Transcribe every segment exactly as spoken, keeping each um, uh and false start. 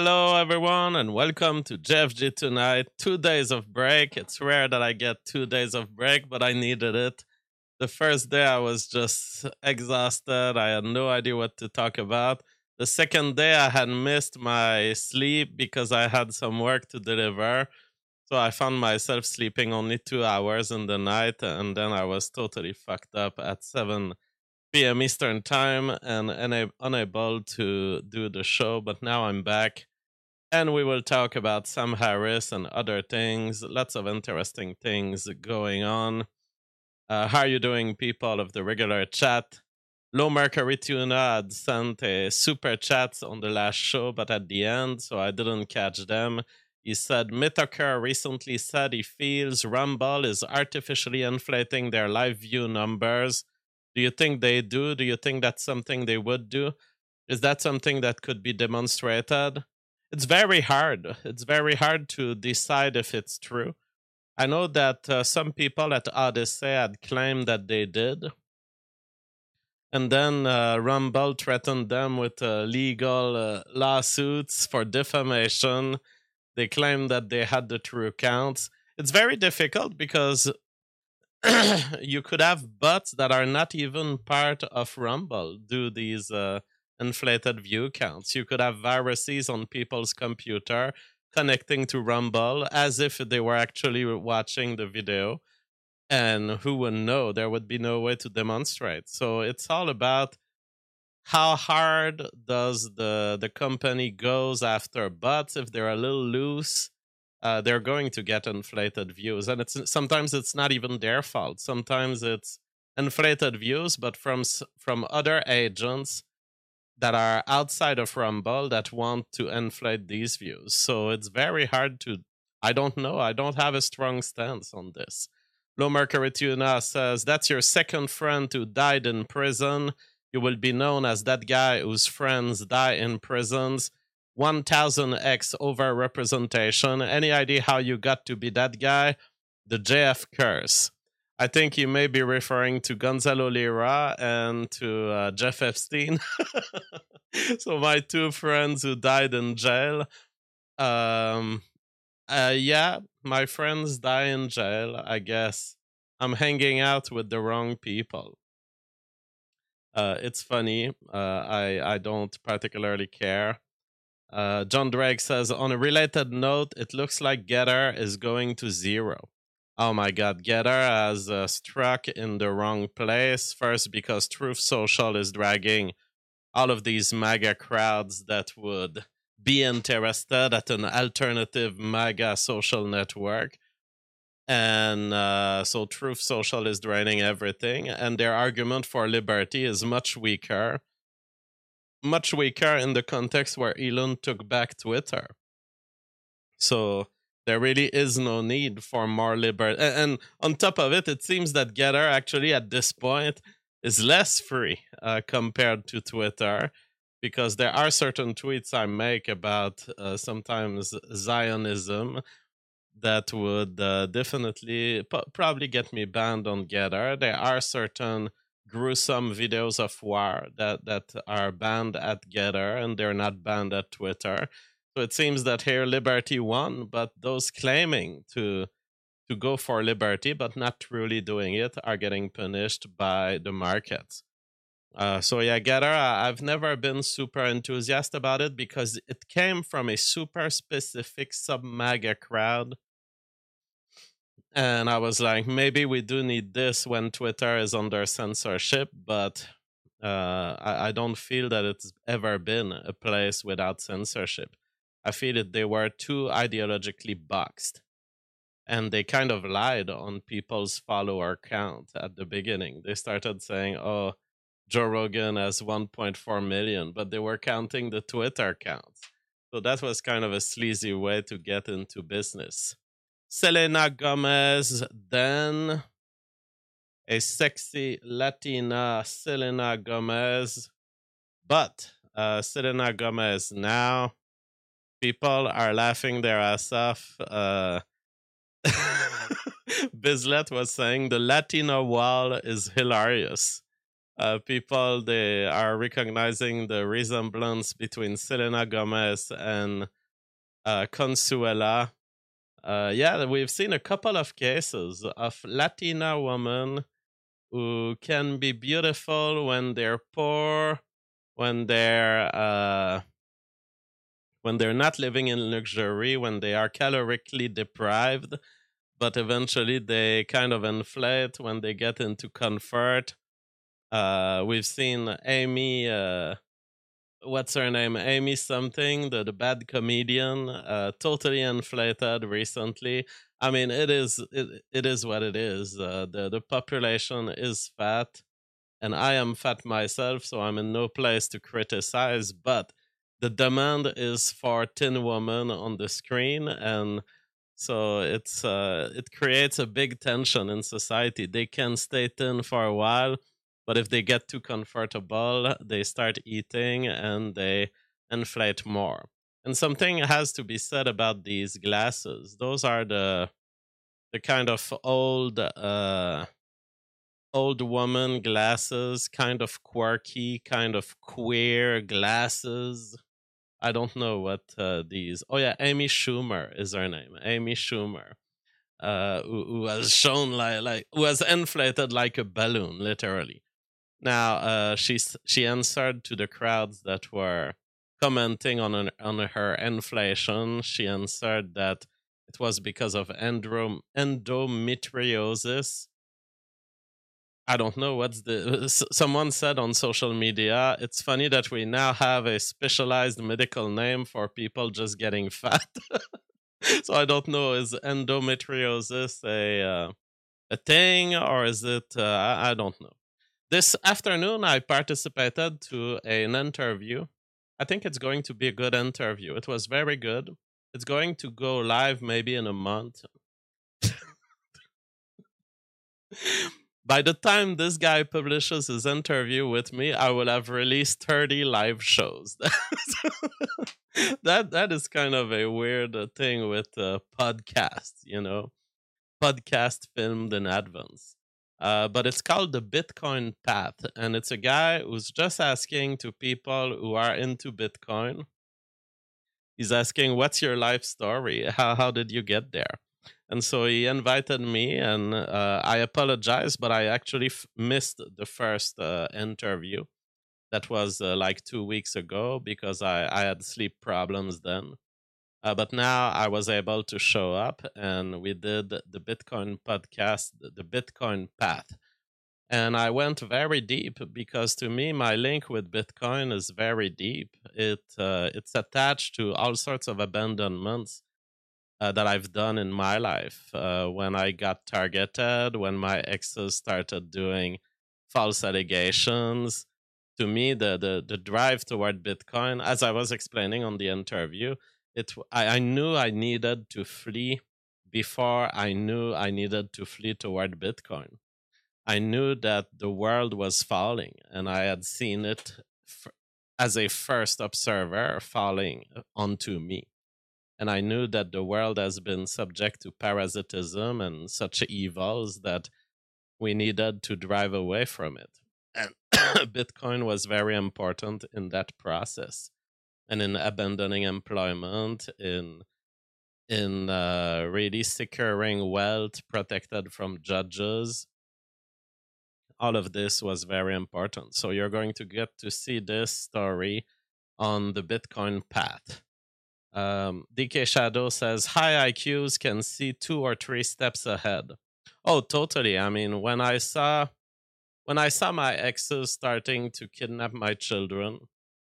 Hello, everyone, and welcome to J F G Tonight. Two days of break. It's rare that I get two days of break, but I needed it. The first day, I was just exhausted. I had no idea what to talk about. The second day, I had missed my sleep because I had some work to deliver. So I found myself sleeping only two hours in the night, and then I was totally fucked up at seven p.m. Eastern Time and una- unable to do the show. But now I'm back, and we will talk about Sam Harris and other things. Lots of interesting things going on. Uh, how are you doing, people of the regular chat? Low Mercury Tuna had sent a super chat on the last show, but at the end, so I didn't catch them. He said, Mitoker recently said he feels Rumble is artificially inflating their live view numbers. Do you think they do? Do you think that's something they would do? Is that something that could be demonstrated? It's very hard. It's very hard to decide if it's true. I know that uh, some people at Odyssey had claimed that they did. And then uh, Rumble threatened them with uh, legal uh, lawsuits for defamation. They claimed that they had the true counts. It's very difficult because you could have bots that are not even part of Rumble do these uh, inflated view counts. You could have viruses on people's computer connecting to Rumble as if they were actually watching the video. And who would know? There would be no way to demonstrate. So it's all about how hard does the the company goes after bots. If they're a little loose, uh, they're going to get inflated views, and it's sometimes it's not even their fault. Sometimes it's inflated views, but from from other agents that are outside of Rumble that want to inflate these views. So it's very hard to. I don't know. I don't have a strong stance on this. Low Mercury Tuna says that's your second friend who died in prison. You will be known as that guy whose friends die in prisons. one thousand x overrepresentation. Any idea how you got to be that guy? The J F curse. I think you may be referring to Gonzalo Lira and to uh, Jeff Epstein. So my two friends who died in jail. Um, uh, yeah, my friends die in jail, I guess. I'm hanging out with the wrong people. Uh, it's funny. Uh, I, I don't particularly care. Uh, John Drake says, on a related note, it looks like Getter is going to zero. Oh my god, Getter has uh, struck in the wrong place. First, because Truth Social is dragging all of these MAGA crowds that would be interested at an alternative MAGA social network. And uh, so Truth Social is draining everything, and their argument for liberty is much weaker. Much weaker in the context where Elon took back Twitter. So there really is no need for more liberty. And, and on top of it, it seems that Getter actually at this point is less free uh, compared to Twitter, because there are certain tweets I make about uh, sometimes Zionism that would uh, definitely p- probably get me banned on Getter. There are certain gruesome videos of war that, that are banned at Getter, and they're not banned at Twitter. So it seems that here liberty won, but those claiming to to go for liberty but not truly doing it are getting punished by the market. Uh, so yeah, Getter, I've never been super enthusiastic about it because it came from a super specific sub-MAGA crowd. And I was like, maybe we do need this when Twitter is under censorship, but uh, I, I don't feel that it's ever been a place without censorship. I feel that they were too ideologically boxed. And they kind of lied on people's follower count at the beginning. They started saying, oh, Joe Rogan has one point four million, but they were counting the Twitter count. So that was kind of a sleazy way to get into business. Selena Gomez, then a sexy Latina Selena Gomez. But uh, Selena Gomez now, people are laughing their ass off. Uh, Bizlet was saying the Latina wall is hilarious. uh, people they are recognizing the resemblance between Selena Gomez and uh, Consuela. Uh, yeah, we've seen a couple of cases of Latina women who can be beautiful when they're poor, when they're uh, when they're not living in luxury, when they are calorically deprived, but eventually they kind of inflate when they get into comfort. Uh, we've seen Amy, uh, what's her name? Amy something, the, the bad comedian, uh, totally inflated recently. I mean, it is it, it is what it is. Uh, the the population is fat, and I am fat myself, so I'm in no place to criticize. But the demand is for thin women on the screen, and so it's uh, it creates a big tension in society. They can stay thin for a while, but if they get too comfortable, they start eating and they inflate more. And something has to be said about these glasses. Those are the the kind of old uh, old woman glasses, kind of quirky, kind of queer glasses. I don't know what uh, these. Oh yeah, Amy Schumer is her name. Amy Schumer, uh, who, who was shown like like who was inflated like a balloon, literally. Now, uh, she she answered to the crowds that were commenting on an, on her inflation. She answered that it was because of endrom- endometriosis. I don't know what's the. Someone said on social media, it's funny that we now have a specialized medical name for people just getting fat. So I don't know, is endometriosis a uh, a thing, or is it? Uh, I, I don't know. This afternoon, I participated to an interview. I think it's going to be a good interview. It was very good. It's going to go live maybe in a month. By the time this guy publishes his interview with me, I will have released thirty live shows. that that is kind of a weird uh, thing with uh, podcasts, you know, podcast filmed in advance. Uh, but it's called the Bitcoin Path, and it's a guy who's just asking to people who are into Bitcoin. He's asking, "What's your life story? How how did you get there?" And so he invited me, and uh, I apologize, but I actually f- missed the first uh, interview. That was uh, like two weeks ago because I, I had sleep problems then. Uh, but now I was able to show up, and we did the Bitcoin podcast, the Bitcoin Path. And I went very deep because to me, my link with Bitcoin is very deep. It uh, it's attached to all sorts of abandonments uh, that I've done in my life. Uh, when I got targeted, when my exes started doing false allegations, to me, the the the drive toward Bitcoin, as I was explaining on the interview, it I, I knew I needed to flee before I knew I needed to flee toward Bitcoin. I knew that the world was falling, and I had seen it f- as a first observer falling onto me. And I knew that the world has been subject to parasitism and such evils that we needed to drive away from it. And Bitcoin was very important in that process, and in abandoning employment, in in uh, really securing wealth protected from judges. All of this was very important. So you're going to get to see this story on the Bitcoin path. Um, D K Shadow says high I Qs can see two or three steps ahead. Oh, totally. I mean, when I saw when I saw my exes starting to kidnap my children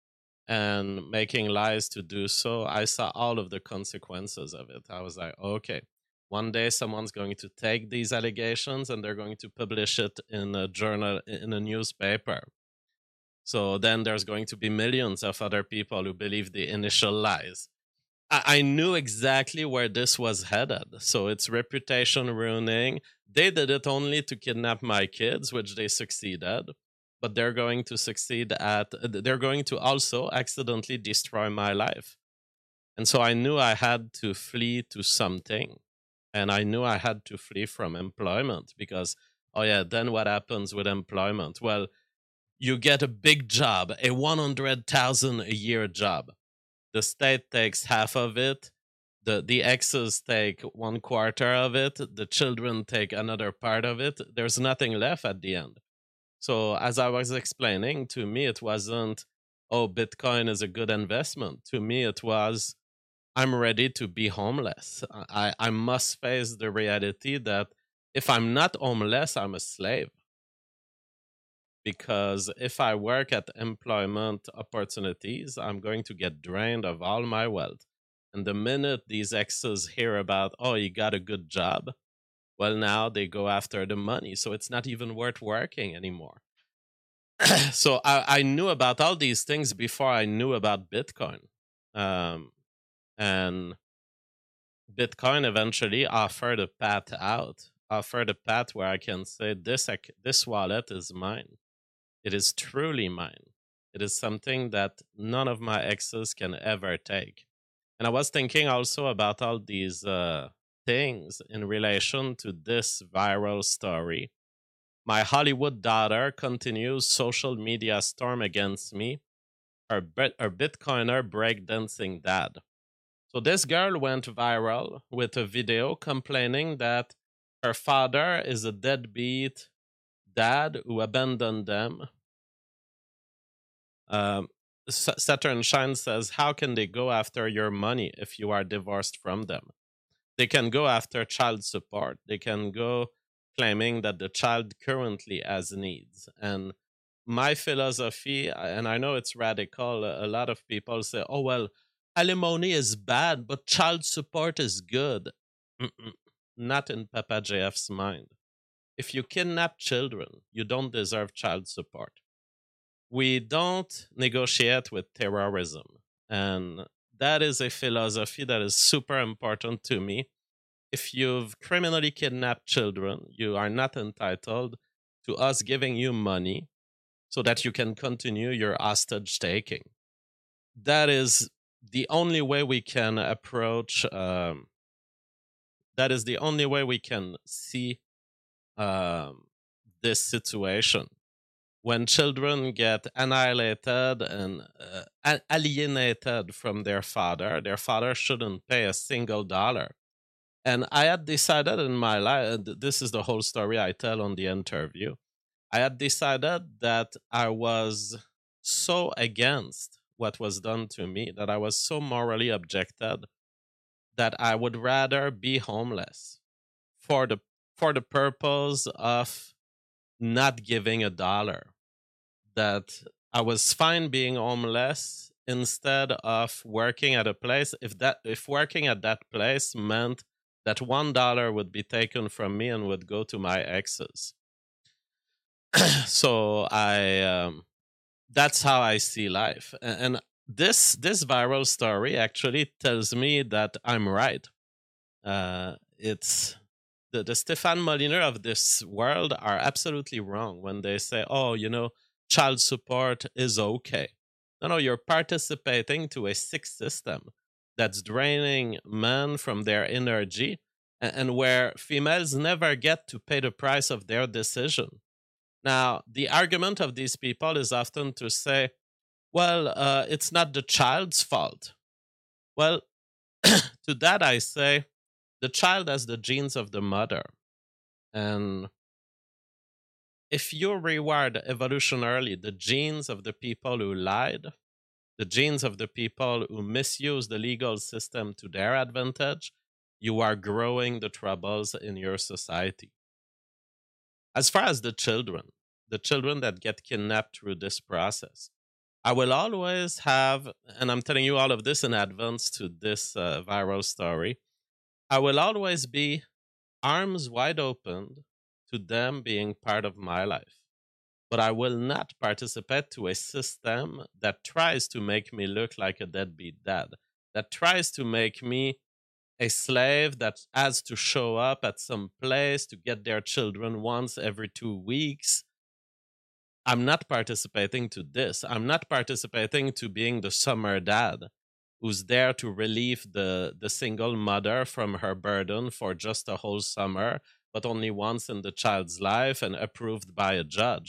and making lies to do so, I saw all of the consequences of it. I was like, okay, one day someone's going to take these allegations and they're going to publish it in a journal, in a newspaper. So then there's going to be millions of other people who believe the initial lies. I, knew exactly where this was headed. So it's reputation ruining. They did it only to kidnap my kids, which they succeeded. But they're going to succeed at, they're going to also accidentally destroy my life. And so I knew I had to flee to something. And I knew I had to flee from employment because, oh yeah, then what happens with employment? Well, You get a big job, a one hundred thousand a year job. The state takes half of it. The, the exes take one quarter of it. The children take another part of it. There's nothing left at the end. So as I was explaining, to me, it wasn't, oh, Bitcoin is a good investment. To me, it was, I'm ready to be homeless. I, I must face the reality that if I'm not homeless, I'm a slave. Because if I work at employment opportunities, I'm going to get drained of all my wealth. And the minute these exes hear about, oh, you got a good job, well, now they go after the money. So it's not even worth working anymore. So I, I knew about all these things before I knew about Bitcoin. Um, and Bitcoin eventually offered a path out, offered a path where I can say, this, this wallet is mine. It is truly mine. It is something that none of my exes can ever take. And I was thinking also about all these uh, things in relation to this viral story. My Hollywood daughter continues social media storm against me. Her, bit- her Bitcoiner breakdancing dad. So this girl went viral with a video complaining that her father is a deadbeat dad who abandoned them. Um, Saturn Shine says, how can they go after your money if you are divorced from them? They can go after child support. They can go claiming that the child currently has needs. And my philosophy, and I know it's radical, a lot of people say, oh, well, alimony is bad, but child support is good. Mm-mm. Not in Papa J F's mind. If you kidnap children, you don't deserve child support. We don't negotiate with terrorism. And that is a philosophy that is super important to me. If you've criminally kidnapped children, you are not entitled to us giving you money so that you can continue your hostage taking. That is the only way we can approach, um, that is the only way we can see um, this situation. When children get annihilated and uh, alienated from their father, their father shouldn't pay a single dollar. And I had decided in my life, this is the whole story I tell on the interview. I had decided that I was so against what was done to me, that I was so morally objected, that I would rather be homeless for the for the purpose of not giving a dollar. That I was fine being homeless instead of working at a place. If that if working at that place meant that one dollar would be taken from me and would go to my exes. So I um, that's how I see life. And this this viral story actually tells me that I'm right. Uh, it's the, the Stefan Molyneux of this world are absolutely wrong when they say, oh, you know, child support is okay. No, no, you're participating to a sick system that's draining men from their energy and, and where females never get to pay the price of their decision. Now, the argument of these people is often to say, well, uh, it's not the child's fault. Well, to that I say, the child has the genes of the mother. And if you reward evolutionarily the genes of the people who lied, the genes of the people who misuse the legal system to their advantage, you are growing the troubles in your society. As far as the children, the children that get kidnapped through this process, I will always have, and I'm telling you all of this in advance to this uh, viral story, I will always be arms wide open to them being part of my life. But I will not participate to a system that tries to make me look like a deadbeat dad, that tries to make me a slave that has to show up at some place to get their children once every two weeks. I'm not participating to this. I'm not participating to being the summer dad who's there to relieve the, the single mother from her burden for just a whole summer, but only once in the child's life and approved by a judge.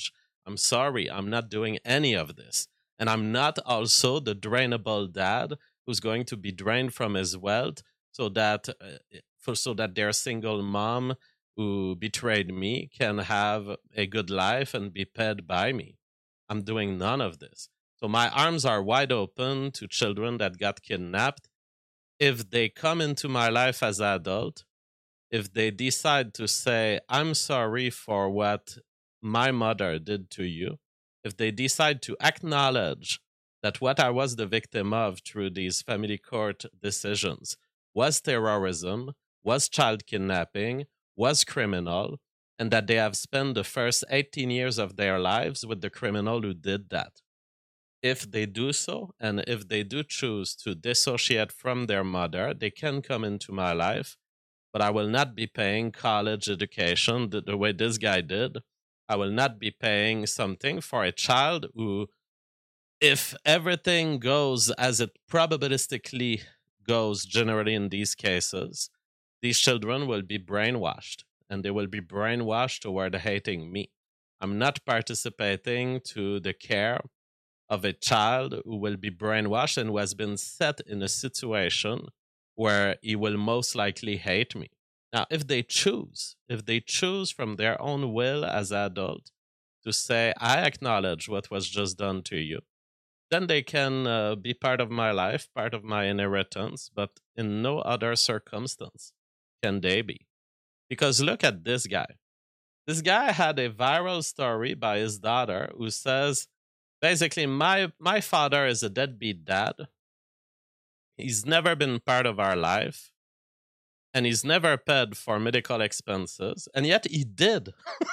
I'm sorry, I'm not doing any of this. And I'm not also the drainable dad who's going to be drained from his wealth so that uh, for so that their single mom who betrayed me can have a good life and be paid by me. I'm doing none of this. So my arms are wide open to children that got kidnapped. If they come into my life as adult, if they decide to say, I'm sorry for what my mother did to you, if they decide to acknowledge that what I was the victim of through these family court decisions was terrorism, was child kidnapping, was criminal, and that they have spent the first eighteen years of their lives with the criminal who did that. If they do so, and if they do choose to dissociate from their mother, they can come into my life, but I will not be paying college education the, the way this guy did. I will not be paying something for a child who, if everything goes as it probabilistically goes generally in these cases, these children will be brainwashed, and they will be brainwashed toward hating me. I'm not participating to the care of a child who will be brainwashed and who has been set in a situation where he will most likely hate me. Now, if they choose, if they choose from their own will as adults to say, I acknowledge what was just done to you, then they can uh, be part of my life, part of my inheritance, but in no other circumstance can they be. Because look at this guy. This guy had a viral story by his daughter who says, basically, my, my father is a deadbeat dad. He's never been part of our life. And he's never paid for medical expenses. And yet he did.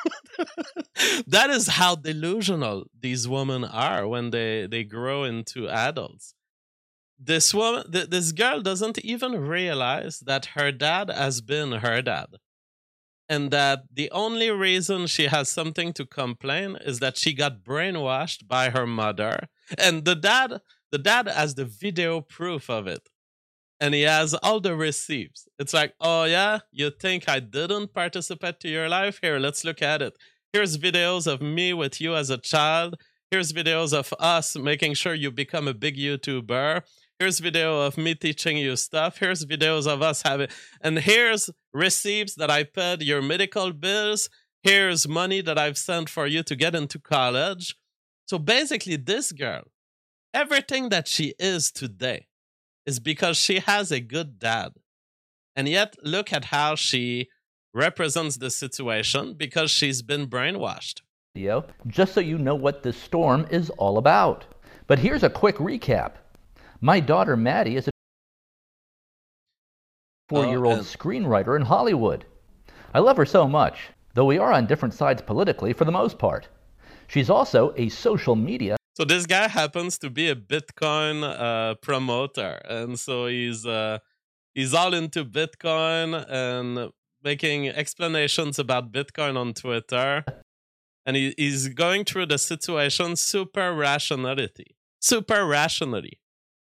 That is how delusional these women are when they, they grow into adults. This woman, th- this girl doesn't even realize that her dad has been her dad. And that the only reason she has something to complain is that she got brainwashed by her mother. And the dad, the dad has the video proof of it. And he has all the receipts. It's like, oh yeah, you think I didn't participate to your life? Here, let's look at it. Here's videos of me with you as a child. Here's videos of us making sure you become a big YouTuber. Here's video of me teaching you stuff. Here's videos of us having, and here's receipts that I paid your medical bills. Here's money that I've sent for you to get into college. So basically, this girl, everything that she is today is because she has a good dad. And yet, look at how she represents the situation because she's been brainwashed. Just so you know what this storm is all about. But here's a quick recap. My daughter, Maddie, is a four-year-old oh, and- screenwriter in Hollywood. I love her so much, though we are on different sides politically for the most part. She's also a social media. So this guy happens to be a Bitcoin uh, promoter, and so he's uh, he's all into Bitcoin and making explanations about Bitcoin on Twitter. And he, he's going through the situation super rationality. Super rationally.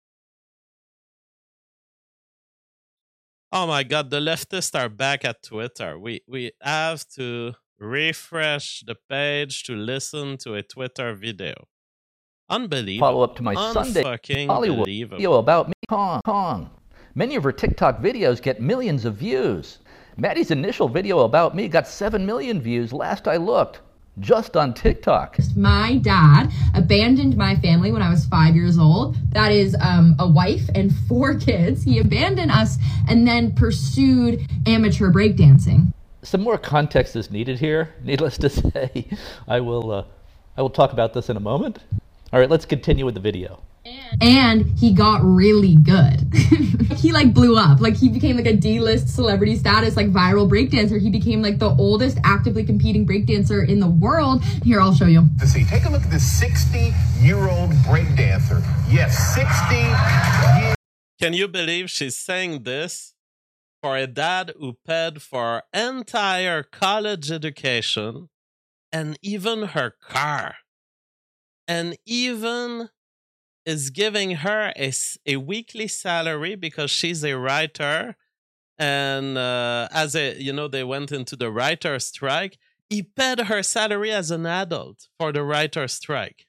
Oh my God, the leftists are back at Twitter. We we have to refresh the page to listen to a Twitter video. Unbelievable. Follow up to my Sunday Hollywood video about me, Kong Kong. Many of her TikTok videos get millions of views. Maddie's initial video about me got seven million views last I looked. Just on TikTok. My dad abandoned my family when I was five years old. That is um, a wife and four kids. He abandoned us and then pursued amateur breakdancing. Some more context is needed here. Needless to say, I will, uh, I will talk about this in a moment. All right, let's continue with the video. And he got really good. He like blew up. Like he became like a D-list celebrity status, like viral breakdancer. He became like the oldest actively competing breakdancer in the world. Here, I'll show you. To see, take a look at this sixty-year-old breakdancer. Yes, sixty years. Can you believe she's saying this for a dad who paid for entire college education and even her car and even is giving her a, a weekly salary because she's a writer, and uh, as a you know they went into the writer strike. He paid her salary as an adult for the writer's strike.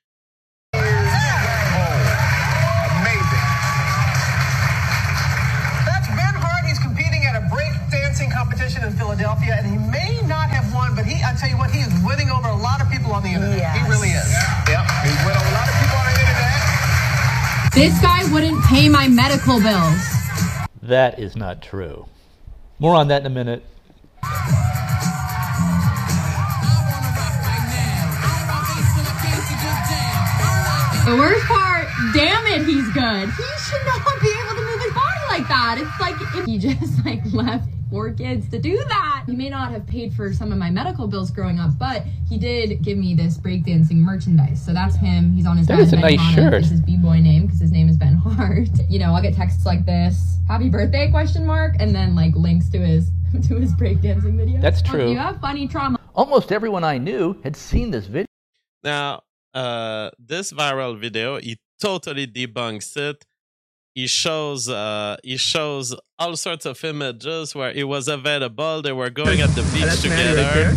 Competition in Philadelphia, and he may not have won, but he, I tell you what, he is winning over a lot of people on the internet. Yes. He really is. Yep, he's winning over a lot of people on the internet. This guy wouldn't pay my medical bills. That is not true. More on that in a minute. The worst part, damn it, he's good. He should not be able to move his body like that. It's like if he just like left four kids to do that. He may not have paid for some of my medical bills growing up, but he did give me this breakdancing merchandise. So that's him. He's on his That is a nice shirt. It's his b-boy name because his name is Ben Hart. You know, I'll get texts like this, happy birthday, question mark, and then like links to his to his breakdancing video. That's true. Oh, you have funny trauma. Almost everyone I knew had seen this video. Now, uh, this viral video, he totally debunks it. He shows uh, he shows all sorts of images where it was available. They were going at the beach together.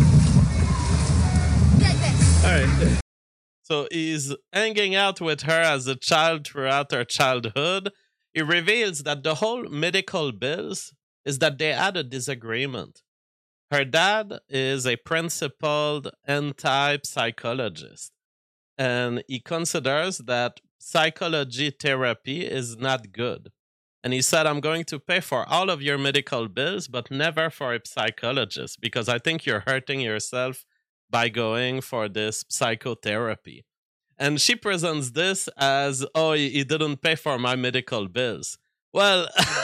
Right all right. So he's hanging out with her as a child throughout her childhood. He reveals that the whole medical bills is that they had a disagreement. Her dad is a principled anti-psychologist, and he considers that psychology therapy is not good. And he said, I'm going to pay for all of your medical bills, but never for a psychologist, because I think you're hurting yourself by going for this psychotherapy. And she presents this as, oh, he didn't pay for my medical bills. Well,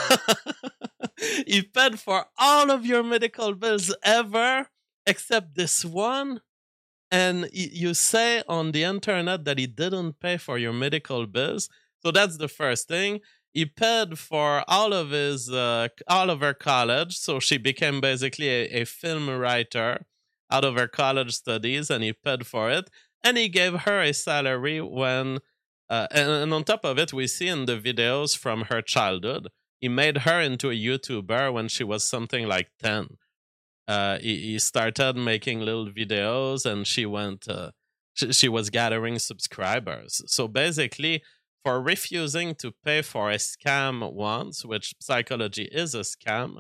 he paid for all of your medical bills ever, except this one. And you say on the internet that he didn't pay for your medical bills. So that's the first thing. He paid for all of his, uh, all of her college. So she became basically a, a film writer out of her college studies, and he paid for it. And he gave her a salary when, uh, and, and on top of it, we see in the videos from her childhood, he made her into a YouTuber when she was something like ten. Uh, he, he started making little videos, and she went. Uh, she, she was gathering subscribers. So basically, for refusing to pay for a scam once, which psychology is a scam,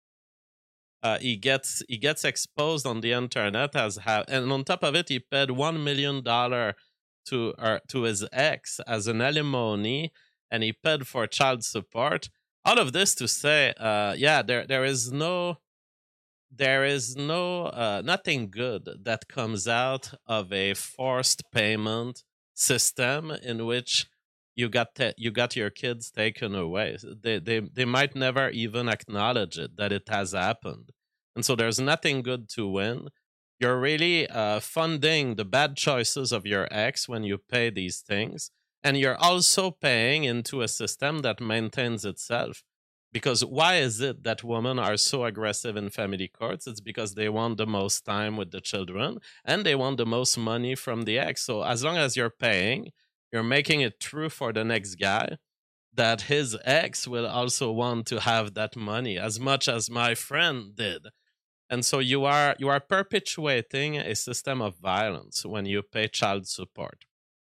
uh, he gets he gets exposed on the internet as ha- and on top of it, he paid one million dollar to uh, to his ex as an alimony, and he paid for child support. All of this to say, uh, yeah, there there is no. There is no uh, nothing good that comes out of a forced payment system in which you got te- you got your kids taken away. They they they might never even acknowledge it that it has happened, and so there's nothing good to win. You're really uh, funding the bad choices of your ex when you pay these things, and you're also paying into a system that maintains itself. Because why is it that women are so aggressive in family courts? It's because they want the most time with the children and they want the most money from the ex. So as long as you're paying, you're making it true for the next guy that his ex will also want to have that money as much as my friend did. And so you are you are perpetuating a system of violence when you pay child support.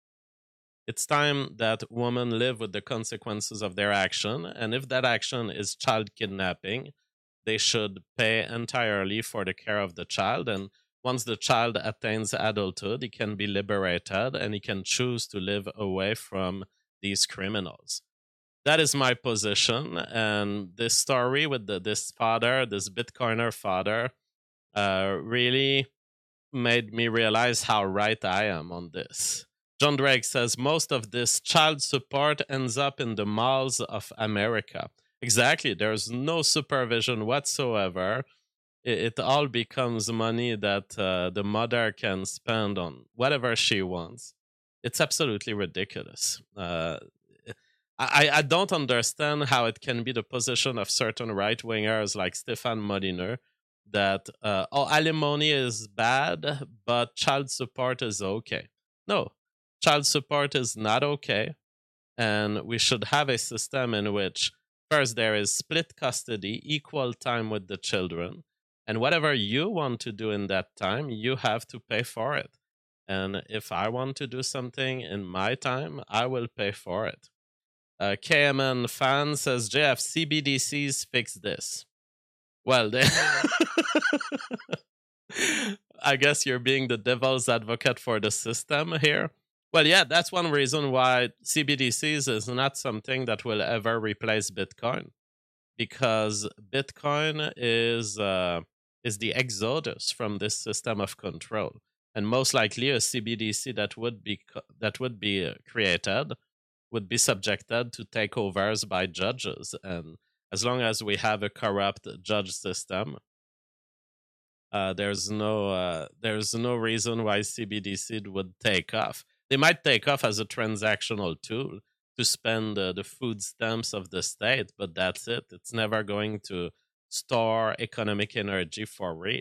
It's time that women live with the consequences of their action. And if that action is child kidnapping, they should pay entirely for the care of the child. And once the child attains adulthood, he can be liberated and he can choose to live away from these criminals. That is my position. And this story with the, this father, this Bitcoiner father, uh, really made me realize how right I am on this. John Drake says most of this child support ends up in the malls of America. Exactly. There's no supervision whatsoever. It, it all becomes money that uh, the mother can spend on whatever she wants. It's absolutely ridiculous. Uh, I, I don't understand how it can be the position of certain right-wingers like Stéphane Molyneux that uh, oh, alimony is bad, but child support is okay. No. Child support is not okay, and we should have a system in which first there is split custody, equal time with the children, And whatever you want to do in that time, you have to pay for it. And if I want to do something in my time, I will pay for it. Uh, K M N fan says, J F, C B D Cs fix this. Well, they I guess you're being the devil's advocate for the system here. Well, yeah, that's one reason why C B D Cs is not something that will ever replace Bitcoin. Because Bitcoin is uh, is the exodus from this system of control, and most likely a C B D C that would be that would be created would be subjected to takeovers by judges. And as long as we have a corrupt judge system, uh, there's no uh, there's no reason why C B D C would take off. They might take off as a transactional tool to spend uh, the food stamps of the state, but that's it. It's never going to store economic energy for real.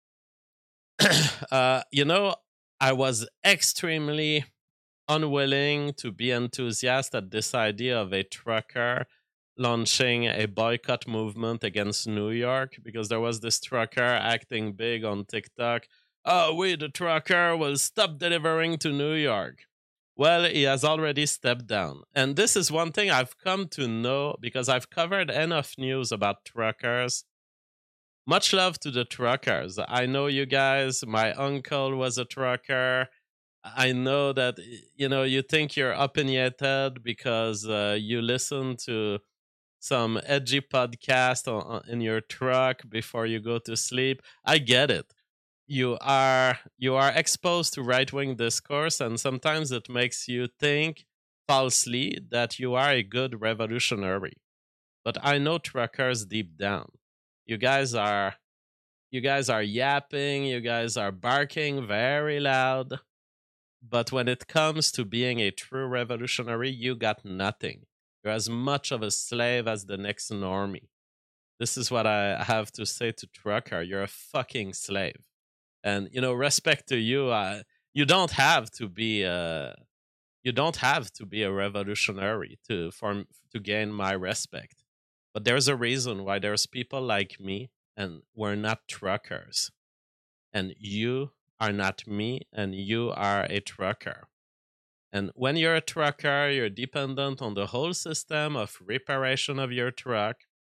uh, you know, I was extremely unwilling to be enthusiastic at this idea of a trucker launching a boycott movement against New York, because there was this trucker acting big on TikTok. Oh, we, the trucker, will stop delivering to New York. Well, he has already stepped down. And this is one thing I've come to know because I've covered enough news about truckers. Much love to the truckers. I know you guys. My uncle was a trucker. I know that, you know, you think you're opinionated because uh, you listen to some edgy podcast on, in your truck before you go to sleep. I get it. You are you are exposed to right-wing discourse, and sometimes it makes you think falsely that you are a good revolutionary. But I know truckers deep down. You guys are you guys are yapping, you guys are barking very loud. But when it comes to being a true revolutionary, you got nothing. You're as much of a slave as the next normie. This is what I have to say to trucker. You're a fucking slave. And, you know, respect to you, uh, you don't have to be a, you don't have to be a revolutionary to form to gain my respect. But there's a reason why there's people like me, and we're not truckers. And you are not me, and you are a trucker. And when you're a trucker, you're dependent on the whole system of reparation of your truck.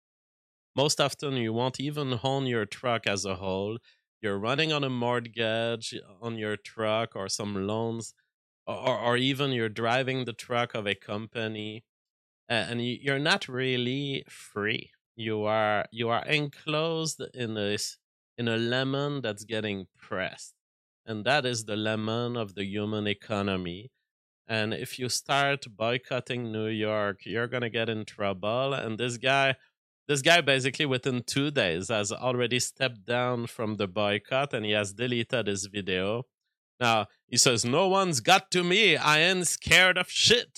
Most often, you won't even own your truck as a whole. You're running on a mortgage on your truck or some loans, or, or even you're driving the truck of a company, and you're not really free. You are you are enclosed in this in a lemon that's getting pressed, and that is the lemon of the human economy. And if you start boycotting New York, you're gonna get in trouble. And this guy. This guy basically within two days has already stepped down from the boycott, and he has deleted his video. Now, he says, no one's got to me. I ain't scared of shit.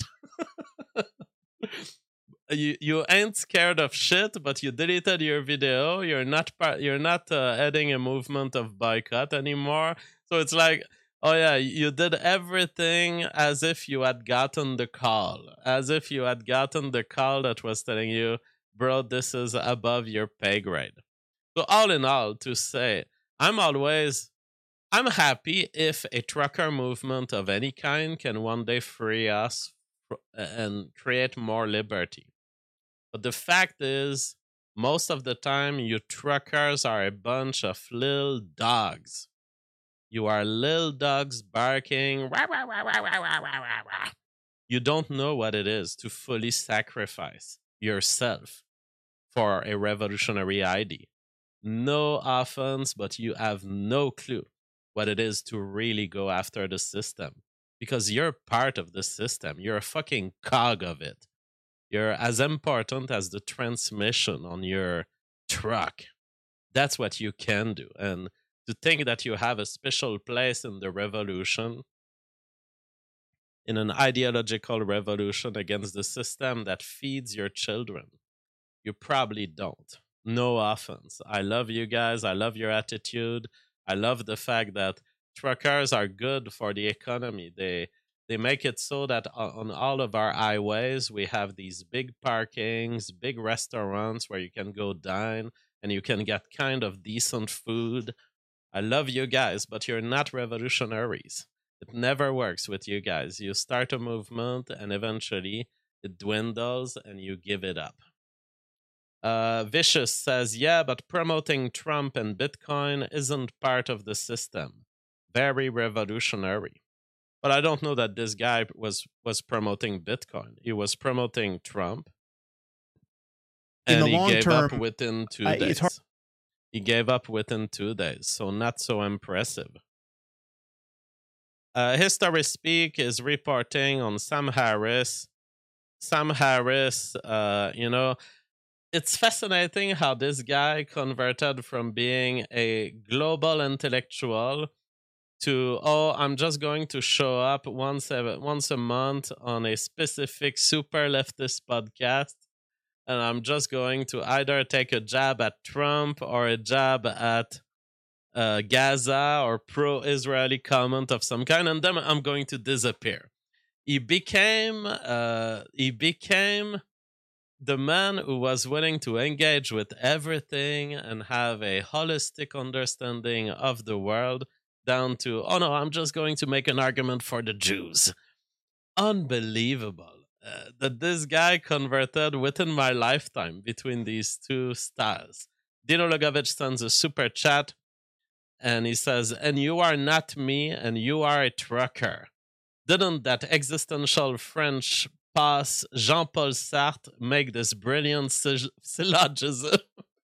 you you ain't scared of shit, but you deleted your video. You're not part, you're not uh, heading a movement of boycott anymore. So it's like, oh yeah, you did everything as if you had gotten the call. As if you had gotten the call that was telling you, bro, this is above your pay grade. So all in all, to say, I'm always, I'm happy if a trucker movement of any kind can one day free us and create more liberty. But the fact is, most of the time, you truckers are a bunch of little dogs. You are little dogs barking. Rah, rah, rah, rah, rah, rah, rah, rah. You don't know what it is to fully sacrifice yourself for a revolutionary idea. No offense, but you have no clue what it is to really go after the system, because you're part of the system. You're a fucking cog of it. You're as important as the transmission on your truck. That's what you can do. And to think that you have a special place in the revolution, in an ideological revolution against the system that feeds your children, you probably don't. No offense. I love you guys. I love your attitude. I love the fact that truckers are good for the economy. They they make it so that on all of our highways, we have these big parkings, big restaurants where you can go dine, and you can get kind of decent food. I love you guys, but you're not revolutionaries. It never works with you guys. You start a movement, and eventually it dwindles, and you give it up. Uh, Vicious says, yeah, but promoting Trump and Bitcoin isn't part of the system. Very revolutionary. But I don't know that this guy was, was promoting Bitcoin. He was promoting Trump. And In the he long gave term, up within two I, days. it's hard. He gave up within two days, so not so impressive. Uh, History Speak is reporting on Sam Harris. Sam Harris, uh, you know, it's fascinating how this guy converted from being a global intellectual to, oh, I'm just going to show up once a, once a month on a specific super leftist podcast, and I'm just going to either take a jab at Trump or a jab at uh, Gaza or pro-Israeli comment of some kind, and then I'm going to disappear. He became, uh, he became the man who was willing to engage with everything and have a holistic understanding of the world, down to, oh no, I'm just going to make an argument for the Jews. Unbelievable. Uh, that this guy converted within my lifetime between these two styles. Dino Logovich sends a super chat, and he says, and you are not me, and you are a trucker. Didn't that existential French pass Jean-Paul Sartre make this brilliant syllogism?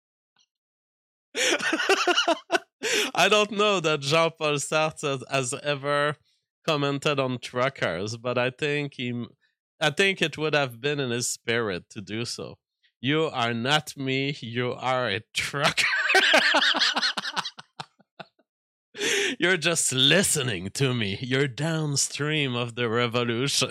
I don't know that Jean-Paul Sartre has ever commented on truckers, but I think he, I think it would have been in his spirit to do so. You are not me, you are a trucker. You're just listening to me. You're downstream of the revolution.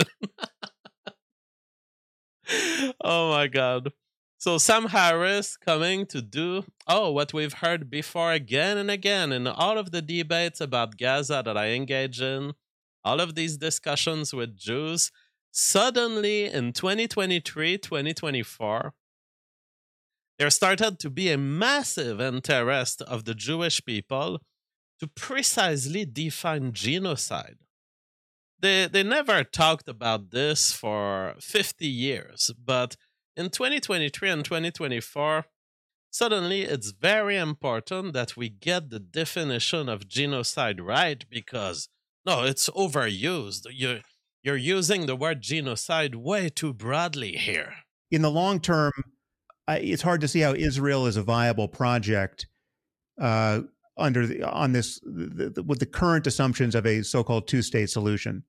Oh my God. So Sam Harris coming to do, oh, what we've heard before again and again in all of the debates about Gaza that I engage in, all of these discussions with Jews, suddenly in twenty twenty-three, twenty twenty-four, there started to be a massive interest of the Jewish people to precisely define genocide. They, they never talked about this for fifty years, but in twenty twenty-three and twenty twenty-four, suddenly it's very important that we get the definition of genocide right, because, no, it's overused. You're, you're using the word genocide way too broadly here. In the long term, I, it's hard to see how Israel is a viable project uh, under the, on this the, the, with the current assumptions of a so-called two-state solution.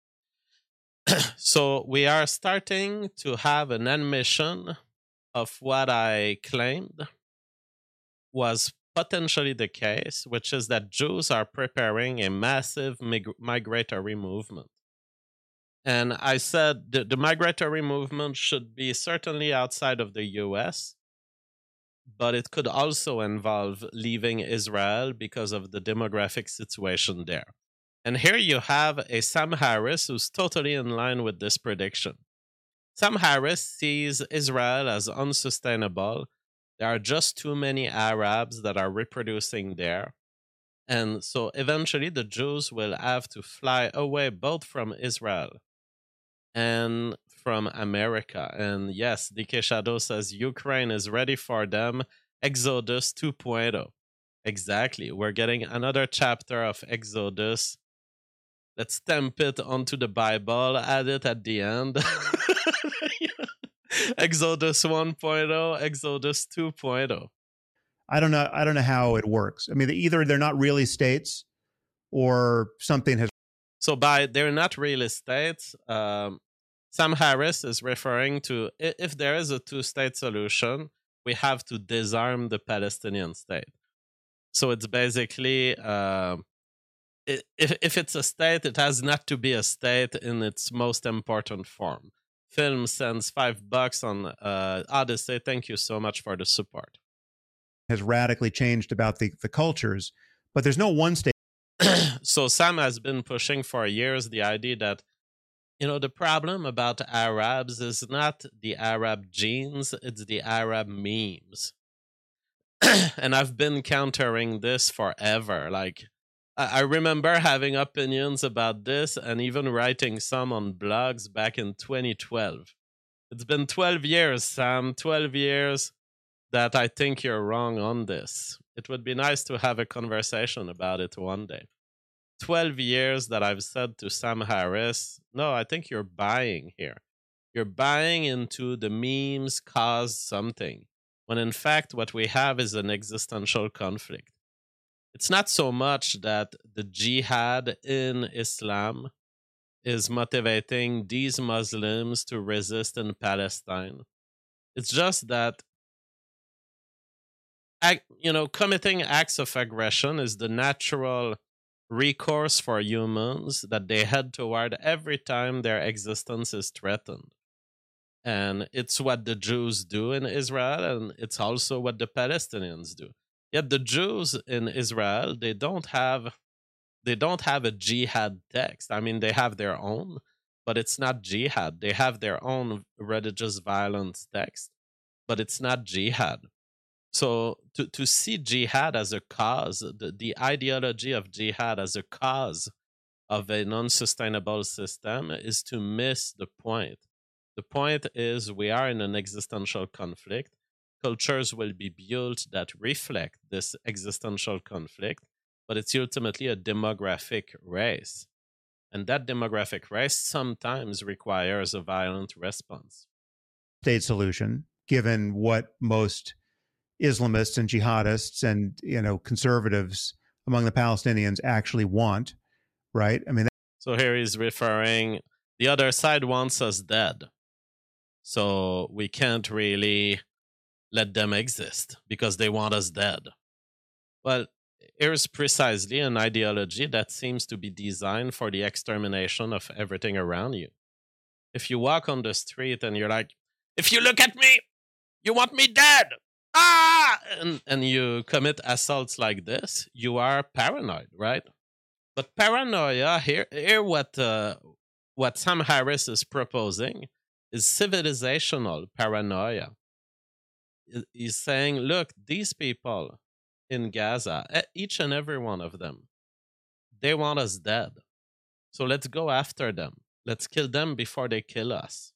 So we are starting to have an admission of what I claimed was potentially the case, which is that Jews are preparing a massive mig- migratory movement. And I said the, the migratory movement should be certainly outside of the U S, but it could also involve leaving Israel because of the demographic situation there. And here you have a Sam Harris who's totally in line with this prediction. Sam Harris sees Israel as unsustainable. There are just too many Arabs that are reproducing there. And so eventually the Jews will have to fly away both from Israel and from America. And yes, D K Shadow says Ukraine is ready for them. Exodus two point oh. Exactly. We're getting another chapter of Exodus. Let's stamp it onto the Bible, add it at the end. Exodus one point oh, Exodus two point oh. I don't know. I don't know how it works. I mean, either they're not really states, or something has. So by they're not really states, um, Sam Harris is referring to, if there is a two-state solution, we have to disarm the Palestinian state. So it's basically, uh, if if it's a state, it has not to be a state in its most important form. Film sends five bucks on uh, Odyssey. Thank you so much for the support. Has radically changed about the, the cultures, but there's no one state. So Sam has been pushing for years the idea that, you know, the problem about Arabs is not the Arab genes, it's the Arab memes. and I've been countering this forever. Like, I, I remember having opinions about this and even writing some on blogs back in twenty twelve. It's been twelve years, Sam, twelve years that I think you're wrong on this. It would be nice to have a conversation about it one day. twelve years that I've said to Sam Harris, no, I think you're buying here. You're buying into the memes cause something, when in fact what we have is an existential conflict. It's not so much that the jihad in Islam is motivating these Muslims to resist in Palestine. It's just that, you know, committing acts of aggression is the natural recourse for humans that they head toward every time their existence is threatened. And it's what the Jews do in Israel, and it's also what the Palestinians do. Yet the Jews in Israel, they don't have they don't have a jihad text. I mean, they have their own, but it's not jihad. They have their own religious violence text, but it's not jihad. So to, to see jihad as a cause, the, the ideology of jihad as a cause of a non-sustainable system is to miss the point. The point is we are in an existential conflict. Cultures will be built that reflect this existential conflict, but it's ultimately a demographic race. And that demographic race sometimes requires a violent response. State solution, given what most Islamists and jihadists and, you know, conservatives among the Palestinians actually want, right? I mean, that- so here he's referring, the other side wants us dead. So we can't really let them exist because they want us dead. Well, here's precisely an ideology that seems to be designed for the extermination of everything around you. If you walk on the street and you're like, if you look at me, you want me dead. Ah! And, and you commit assaults like this, you are paranoid, right? But paranoia, here, here what, uh, what Sam Harris is proposing is civilizational paranoia. He's saying, look, these people in Gaza, each and every one of them, they want us dead. So let's go after them. Let's kill them before they kill us.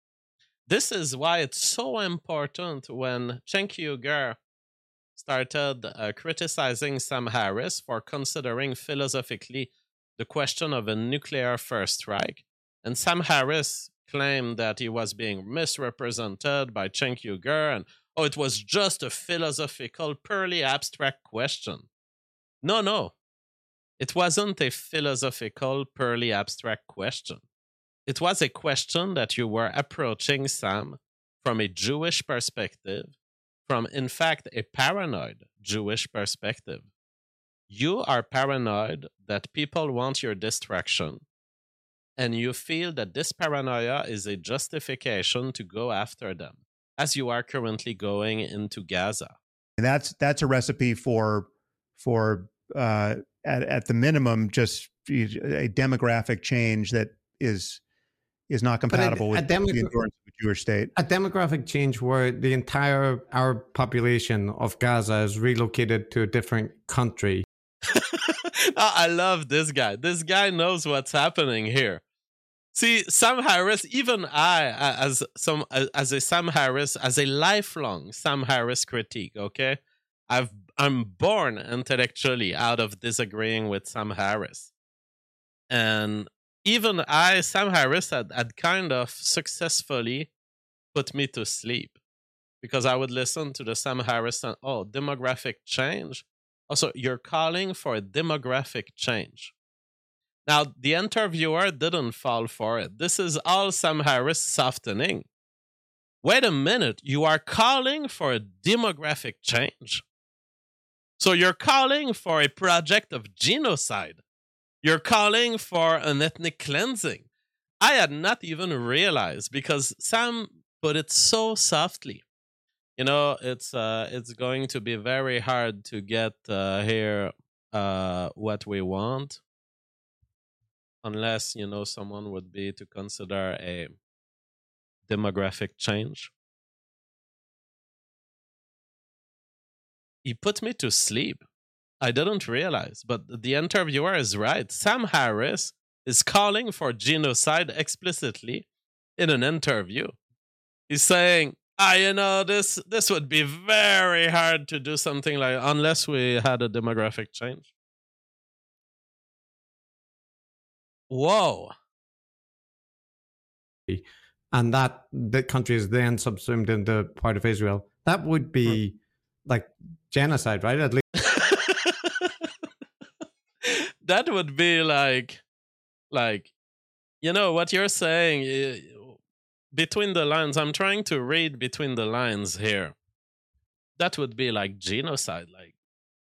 This is why it's so important when Cenk Uygur started uh, criticizing Sam Harris for considering philosophically the question of a nuclear first strike. And Sam Harris claimed that he was being misrepresented by Cenk Uygur and, oh, it was just a philosophical, purely abstract question. No, no. It wasn't a philosophical, purely abstract question. It was a question that you were approaching, Sam, from a Jewish perspective, from, in fact, a paranoid Jewish perspective. You are paranoid that people want your destruction, and you feel that this paranoia is a justification to go after them, as you are currently going into Gaza. And that's that's a recipe for for uh, at at the minimum just a demographic change that is is not compatible a, with a demogra- the endurance of a Jewish state. A demographic change where the entire our population of Gaza is relocated to a different country. Oh, I love this guy. This guy knows what's happening here. See, Sam Harris, even I, as some as a Sam Harris, as a lifelong Sam Harris critique, okay? I've I'm born intellectually out of disagreeing with Sam Harris. And even I, Sam Harris, had, had kind of successfully put me to sleep. Because I would listen to the Sam Harris and, oh, demographic change. Also, you're calling for a demographic change. Now, the interviewer didn't fall for it. This is all Sam Harris softening. Wait a minute, you are calling for a demographic change? So you're calling for a project of genocide. You're calling for an ethnic cleansing. I had not even realized because Sam put it so softly. You know, it's uh, it's going to be very hard to get uh, here uh, what we want, unless, you know, someone would be to consider a demographic change. he put me to sleep. I didn't realize, but the interviewer is right. Sam Harris is calling for genocide explicitly in an interview. He's saying, ah, you know, this this would be very hard to do something like, unless we had a demographic change. Whoa. And that the country is then subsumed into part of Israel. That would be like genocide, right? At least that would be like, like, you know, what you're saying, between the lines, I'm trying to read between the lines here. That would be like genocide. Like,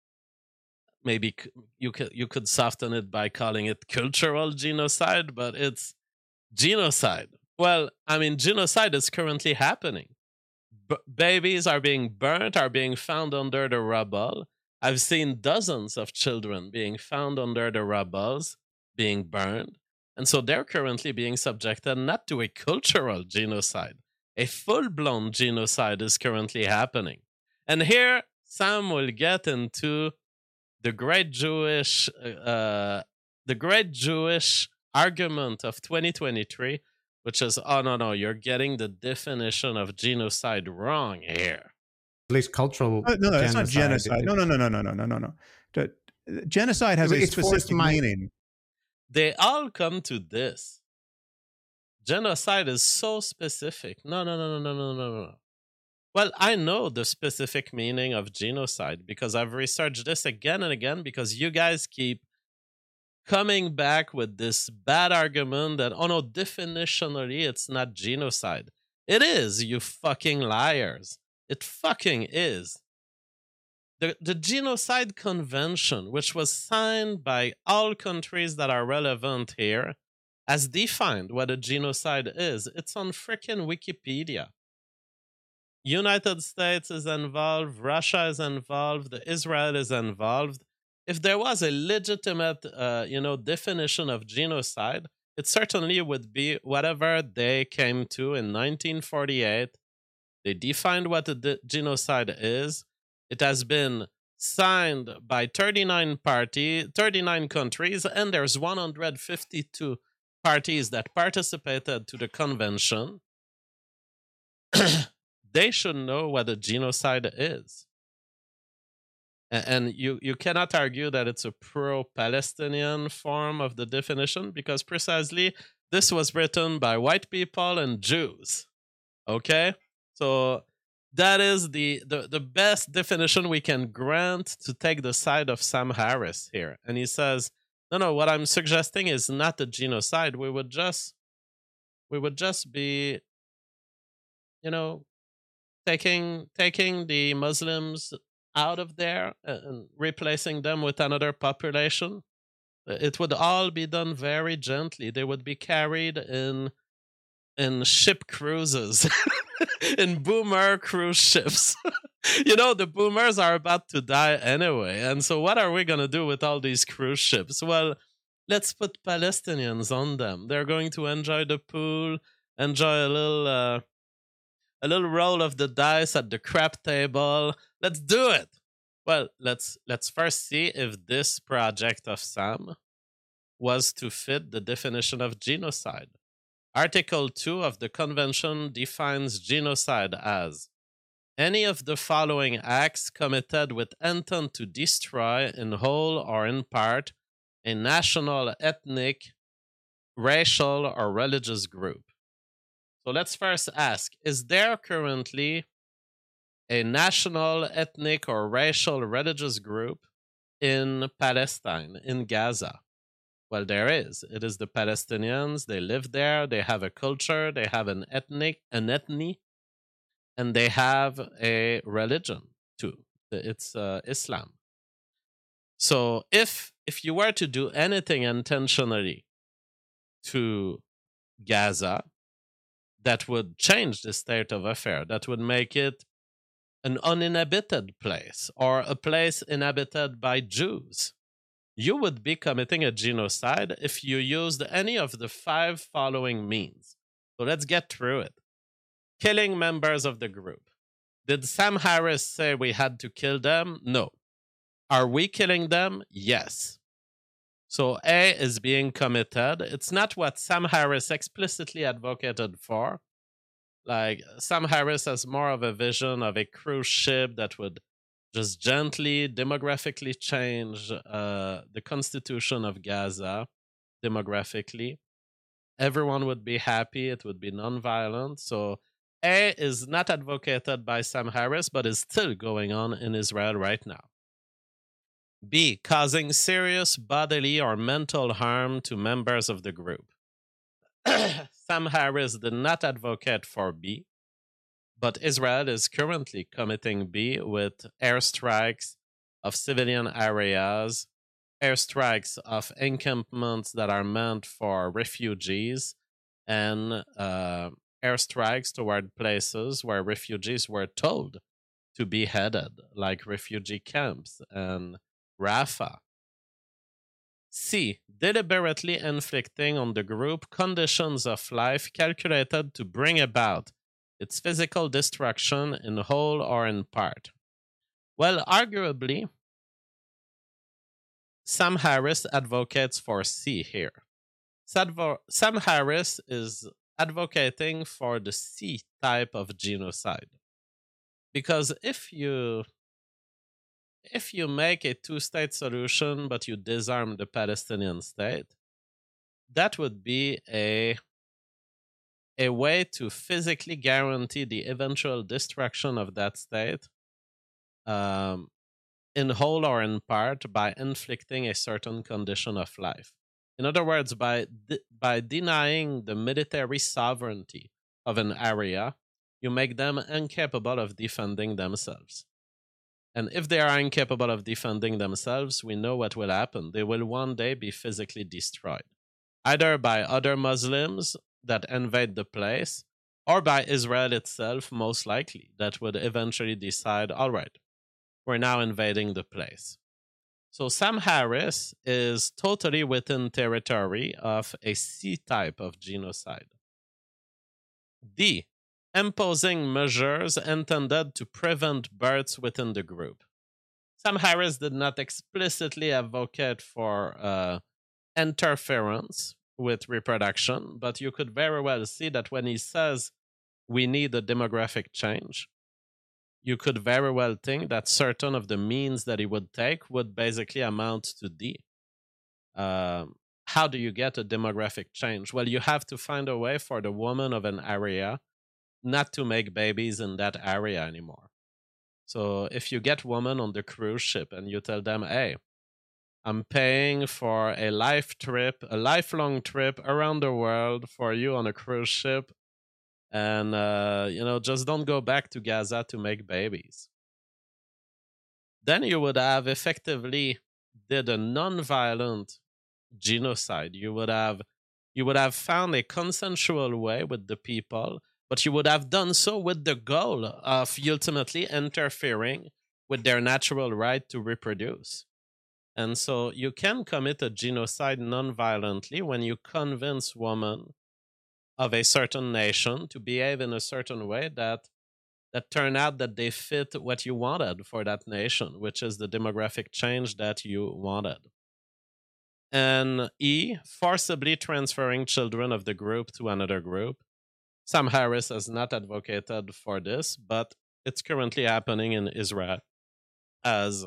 maybe you could, you could soften it by calling it cultural genocide, but it's genocide. Well, I mean, genocide is currently happening. B- babies are being burnt, are being found under the rubble. I've seen dozens of children being found under the rubbles, being burned. And so they're currently being subjected not to a cultural genocide. A full-blown genocide is currently happening. And here, Sam will get into the great Jewish, uh, the great Jewish argument of twenty twenty-three, which is, oh, no, no, you're getting the definition of genocide wrong here. At least cultural uh, No, no, it's not genocide. It, no, no, no, no, no, no, no, no, no. The, genocide has a specific meaning. They all come to this. Genocide is so specific. No, no, no, no, no, no, no, no. Well, I know the specific meaning of genocide because I've researched this again and again because you guys keep coming back with this bad argument that, oh no, definitionally, it's not genocide. It is, you fucking liars. It fucking is. The, the Genocide Convention, which was signed by all countries that are relevant here, has defined what a genocide is. It's on freaking Wikipedia. United States is involved, Russia is involved, Israel is involved. If there was a legitimate, uh, you know, definition of genocide, it certainly would be whatever they came to in nineteen forty-eight. They defined what a de- genocide is. It has been signed by thirty-nine party, thirty-nine countries, and there's one hundred fifty-two parties that participated to the convention. They should know what a genocide is. And you, you cannot argue that it's a pro-Palestinian form of the definition because precisely this was written by white people and Jews. Okay? So that is the, the, the best definition we can grant to take the side of Sam Harris here. And he says, no, no, what I'm suggesting is not a genocide. We would just, we would just be, you know, taking taking the Muslims out of there and replacing them with another population. It would all be done very gently. They would be carried in in ship cruises, in boomer cruise ships. You know, the boomers are about to die anyway. And so what are we going to do with all these cruise ships? Well, let's put Palestinians on them. They're going to enjoy the pool, enjoy a little... Uh, A little roll of the dice at the crap table. Let's do it. Well, let's let's first see if this project of Sam was to fit the definition of genocide. Article two of the convention defines genocide as any of the following acts committed with intent to destroy in whole or in part a national, ethnic, racial, or religious group. So let's first ask, is there currently a national, ethnic, or racial religious group in Palestine, in Gaza? Well, there is. It is the Palestinians. They live there. They have a culture. They have an ethnic, an ethnic, and they have a religion too. It's uh, Islam. So if if you were to do anything intentionally to Gaza, that would change the state of affairs, that would make it an uninhabited place or a place inhabited by Jews, you would be committing a genocide if you used any of the five following means. So let's get through it. Killing members of the group, Did Sam Harris say we had to kill them? No. Are we killing them? Yes. So A is being committed. It's not what Sam Harris explicitly advocated for. Like, Sam Harris has more of a vision of a cruise ship that would just gently, demographically change uh, the constitution of Gaza, demographically. Everyone would be happy. It would be nonviolent. So A is not advocated by Sam Harris, but is still going on in Israel right now. B, causing serious bodily or mental harm to members of the group. Sam Harris did not advocate for B, but Israel is currently committing B with airstrikes of civilian areas, airstrikes of encampments that are meant for refugees, and uh, airstrikes toward places where refugees were told to be headed, like refugee camps and Rafah. C, deliberately inflicting on the group conditions of life calculated to bring about its physical destruction in whole or in part. Well, arguably, Sam Harris advocates for C here. Sam Harris is advocating for the C type of genocide. Because if you if you make a two-state solution but you disarm the Palestinian state, that would be a a way to physically guarantee the eventual destruction of that state um, in whole or in part by inflicting a certain condition of life. In other words, by de- by denying the military sovereignty of an area, you make them incapable of defending themselves. And if they are incapable of defending themselves, we know what will happen. They will one day be physically destroyed, either by other Muslims that invade the place, or by Israel itself, most likely, that would eventually decide, all right, we're now invading the place. So Sam Harris is totally within territory of a C type of genocide. D, imposing measures intended to prevent births within the group. Sam Harris did not explicitly advocate for uh, interference with reproduction, but you could very well see that when he says we need a demographic change, you could very well think that certain of the means that he would take would basically amount to D. Um, how do you get a demographic change? Well, you have to find a way for the woman of an area not to make babies in that area anymore. So if you get women on the cruise ship and you tell them, hey, I'm paying for a life trip, a lifelong trip around the world for you on a cruise ship, and, uh, you know, just don't go back to Gaza to make babies. Then you would have effectively did a non-violent genocide. You would have, you would have found a consensual way with the people, but you would have done so with the goal of ultimately interfering with their natural right to reproduce. And so you can commit a genocide non-violently when you convince women of a certain nation to behave in a certain way that that turn out that they fit what you wanted for that nation, which is the demographic change that you wanted. And E, forcibly transferring children of the group to another group. Sam Harris has not advocated for this, but it's currently happening in Israel as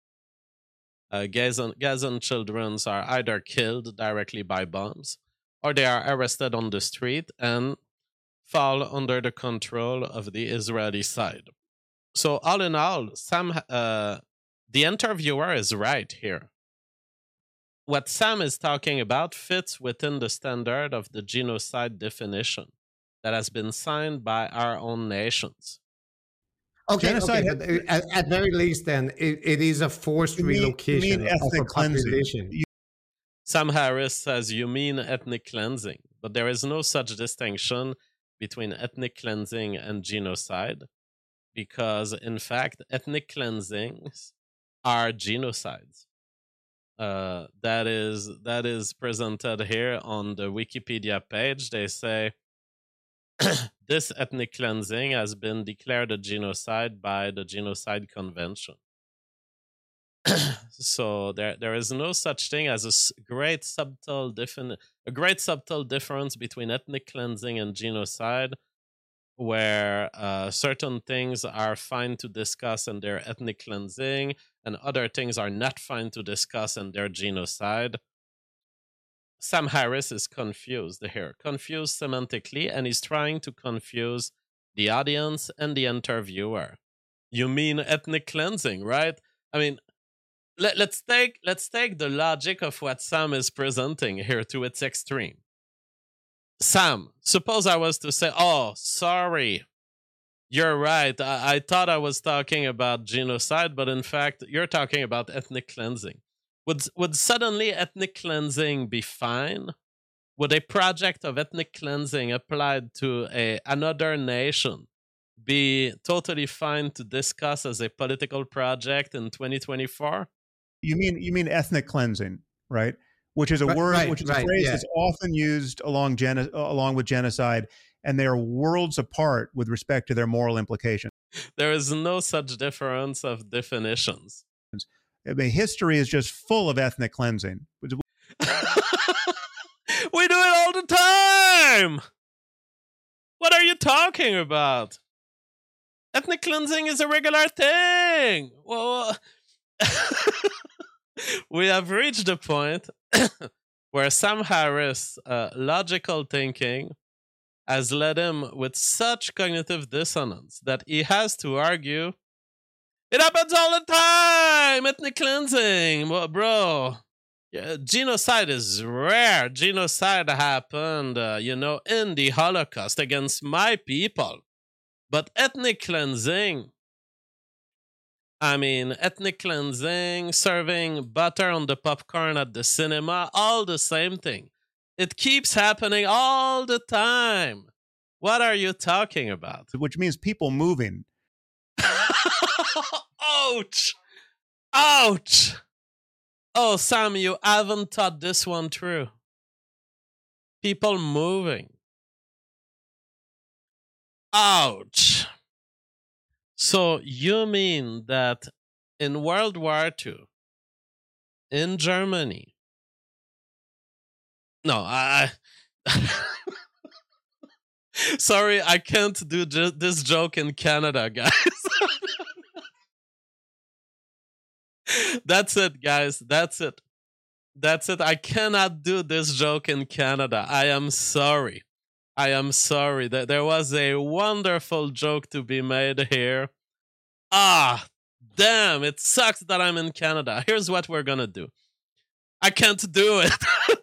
uh, Gazan, Gazan children are either killed directly by bombs or they are arrested on the street and fall under the control of the Israeli side. So all in all, Sam, uh, the interviewer is right here. What Sam is talking about fits within the standard of the genocide definition that has been signed by our own nations. Okay, Genocide okay but at, at very least, then it, it is a forced you relocation mean, you mean of a population. You- Sam Harris says you mean ethnic cleansing, but there is no such distinction between ethnic cleansing and genocide, because in fact, ethnic cleansings are genocides. Uh, that is that is presented here on the Wikipedia page. They say this ethnic cleansing has been declared a genocide by the Genocide Convention. So there, there is no such thing as a great subtle different, a great subtle difference between ethnic cleansing and genocide, where uh, certain things are fine to discuss and they're ethnic cleansing, and other things are not fine to discuss and they're genocide. Sam Harris is confused here, confused semantically, and he's trying to confuse the audience and the interviewer. You mean ethnic cleansing, right? I mean, let, let's take let's take the logic of what Sam is presenting here to its extreme. Sam, suppose I was to say, oh, sorry, you're right. I, I thought I was talking about genocide, but in fact, you're talking about ethnic cleansing. Would, would suddenly ethnic cleansing be fine? Would a project of ethnic cleansing applied to a, another nation be totally fine to discuss as a political project in twenty twenty-four? You mean you mean ethnic cleansing, right? Which is a right, word, right, which is right, a phrase yeah. that's often used along geno- along with genocide, and they are worlds apart with respect to their moral implications. There is no such difference of definitions. I mean, history is just full of ethnic cleansing. We do it all the time. What are you talking about? Ethnic cleansing is a regular thing. Well, we have reached the point where Sam Harris' uh, logical thinking has led him with such cognitive dissonance that he has to argue, it happens all the time! Ethnic cleansing! Well, bro, yeah, genocide is rare. Genocide happened, uh, you know, in the Holocaust against my people. But ethnic cleansing, I mean, ethnic cleansing, serving butter on the popcorn at the cinema, all the same thing. It keeps happening all the time. What are you talking about? Which means people moving. Ouch! Ouch! Oh, Sam, you haven't thought this one through. People moving. Ouch! So you mean that in World War Two, in Germany, no, I... Sorry, I can't do ju- this joke in Canada, guys. That's it, guys. That's it. That's it. I cannot do this joke in Canada. I am sorry. I am sorry. That there was a wonderful joke to be made here. Ah, damn. It sucks that I'm in Canada. Here's what we're gonna do. I can't do it.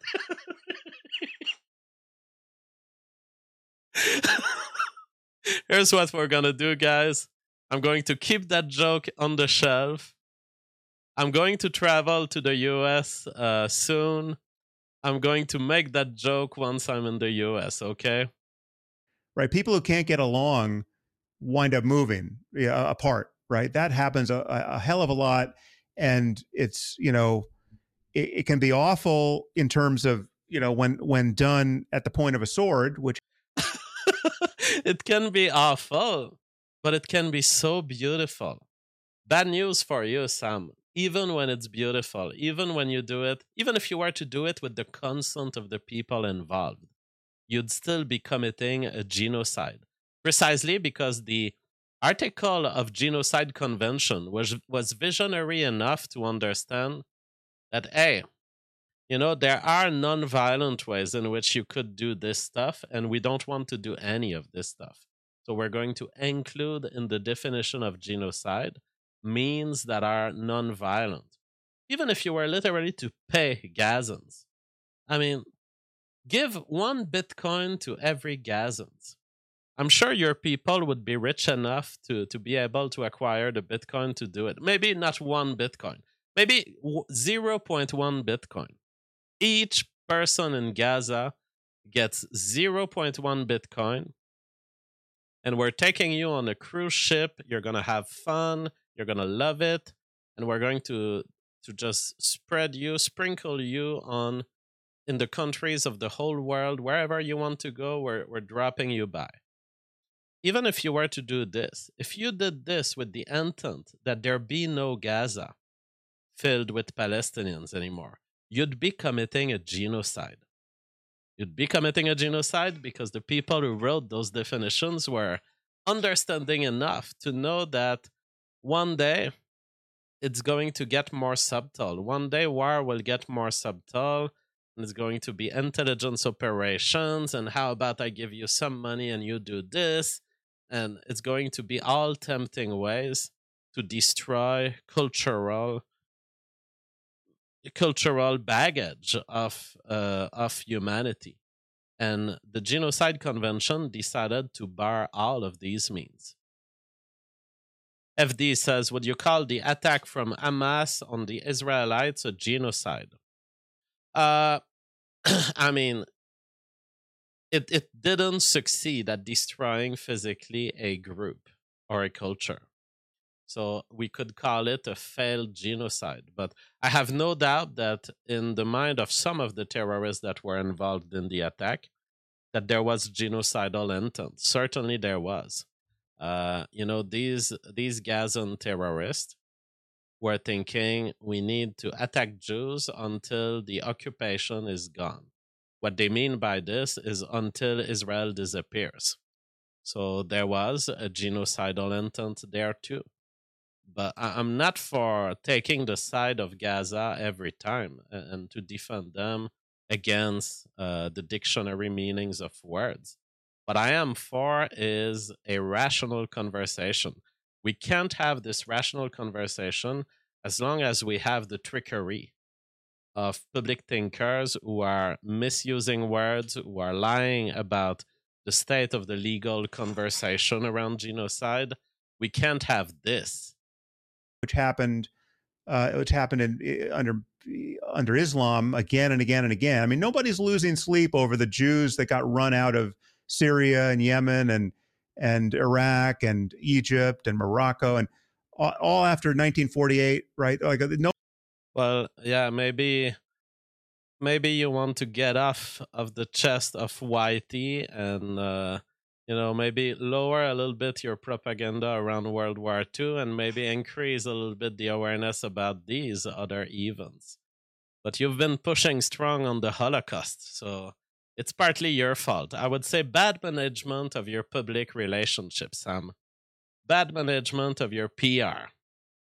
Here's what we're gonna do, guys. I'm going to keep that joke on the shelf. I'm going to travel to the U S uh, soon. I'm going to make that joke once I'm in the U S, okay? Right. People who can't get along wind up moving yeah, apart, right? That happens a, a hell of a lot. And it's, you know, it, it can be awful in terms of, you know, when when done at the point of a sword, which it can be awful, but it can be so beautiful. Bad news for you, Sam. Even when it's beautiful, even when you do it, even if you were to do it with the consent of the people involved, you'd still be committing a genocide. Precisely because the article of Genocide Convention was, was visionary enough to understand that, hey, you know, there are non-violent ways in which you could do this stuff, and we don't want to do any of this stuff. So we're going to include in the definition of genocide means that are non-violent. Even if you were literally to pay Gazans. I mean, give one Bitcoin to every Gazans. I'm sure your people would be rich enough to, to be able to acquire the Bitcoin to do it. Maybe not one Bitcoin. Maybe zero point one Bitcoin. Each person in Gaza gets zero point one Bitcoin. And we're taking you on a cruise ship. You're going to have fun. You're going to love it. And we're going to to just spread you, sprinkle you on in the countries of the whole world. Wherever you want to go, we're, we're dropping you by. even if you were to do this, if you did this with the intent that there be no Gaza filled with Palestinians anymore, you'd be committing a genocide. You'd be committing a genocide because the people who wrote those definitions were understanding enough to know that one day it's going to get more subtle. One day war will get more subtle, and it's going to be intelligence operations, and how about I give you some money and you do this? And it's going to be all tempting ways to destroy cultural cultural baggage of uh, of humanity. And the Genocide Convention decided to bar all of these means. F D says, would you call the attack from Hamas on the Israelites a genocide? Uh, I mean, it, it didn't succeed at destroying physically a group or a culture. So we could call it a failed genocide. But I have no doubt that in the mind of some of the terrorists that were involved in the attack, that there was genocidal intent. Certainly there was. Uh, you know, these these Gazan terrorists were thinking we need to attack Jews until the occupation is gone. What they mean by this is until Israel disappears. So there was a genocidal intent there too. But I'm not for taking the side of Gaza every time and to defend them against uh, the dictionary meanings of words. What I am for is a rational conversation. We can't have this rational conversation as long as we have the trickery of public thinkers who are misusing words, who are lying about the state of the legal conversation around genocide. We can't have this. Which happened, uh, which happened in, under under Islam again and again and again. I mean, nobody's losing sleep over the Jews that got run out of Syria and Yemen and and Iraq and Egypt and Morocco, and all, all after nineteen forty-eight, right? Like no. Well, yeah, maybe maybe you want to get off of the chest of Whitey and. Uh, You know, maybe lower a little bit your propaganda around World War Two and maybe increase a little bit the awareness about these other events. But you've been pushing strong on the Holocaust, so it's partly your fault. I would say bad management of your public relationships, Sam. Bad management of your P R.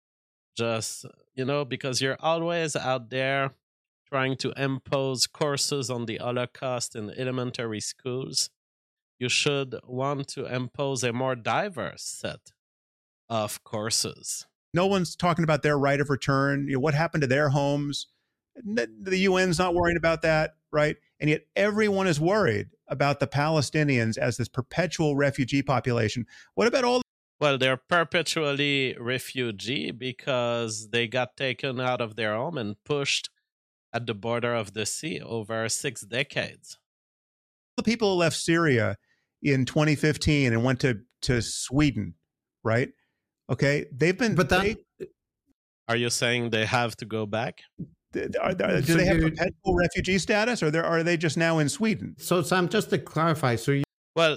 Just, you know, because you're always out there trying to impose courses on the Holocaust in elementary schools. You should want to impose a more diverse set of courses. No one's talking about their right of return. You know, what happened to their homes? The U N's not worrying about that, right? And yet everyone is worried about the Palestinians as this perpetual refugee population. What about all? Well, they're perpetually refugee because they got taken out of their home and pushed at the border of the sea over six decades. The people who left Syria in twenty fifteen and went to, to Sweden, right? Okay, they've been. But that, they, are you saying they have to go back? Are, are, do they have perpetual refugee status, or are they just now in Sweden? So, Sam, just to clarify, so you. Well,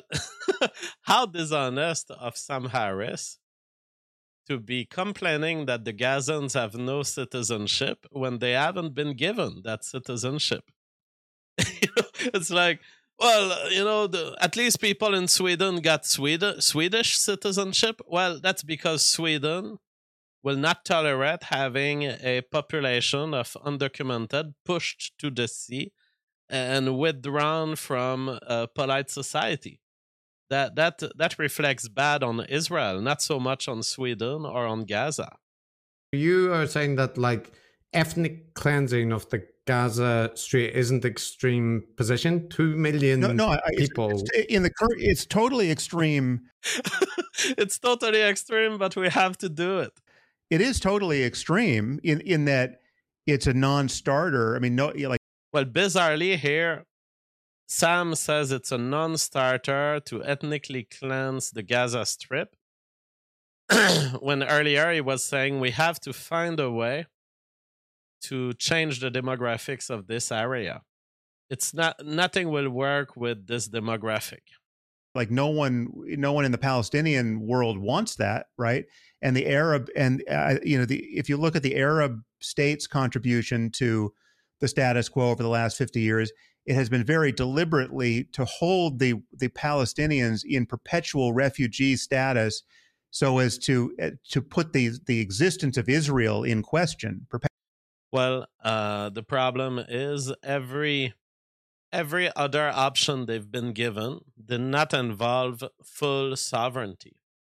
how dishonest of Sam Harris to be complaining that the Gazans have no citizenship when they haven't been given that citizenship. You know, it's like. Well, you know, the, at least people in Sweden got Sweden, Swedish citizenship. Well, that's because Sweden will not tolerate having a population of undocumented pushed to the sea and withdrawn from a polite society. That that that reflects bad on Israel, not so much on Sweden or on Gaza. You are saying that, like, ethnic cleansing of the Gaza Strip isn't extreme position. Two million no, no, people it's, it's in the current. It's totally extreme. It's totally extreme, but we have to do it. It is totally extreme in in that it's a non-starter. I mean, no, like. Well, bizarrely here, Sam says it's a non-starter to ethnically cleanse the Gaza Strip. When earlier he was saying we have to find a way to change the demographics of this area. It's not, nothing will work with this demographic. Like no one, no one in the Palestinian world wants that, right? And the Arab, and uh, you know, the if you look at the Arab states' contribution to the status quo over the last fifty years, it has been very deliberately to hold the the Palestinians in perpetual refugee status, so as to uh, to put the the existence of Israel in question. Well, uh, the problem is every. Every other option they've been given did not involve full sovereignty.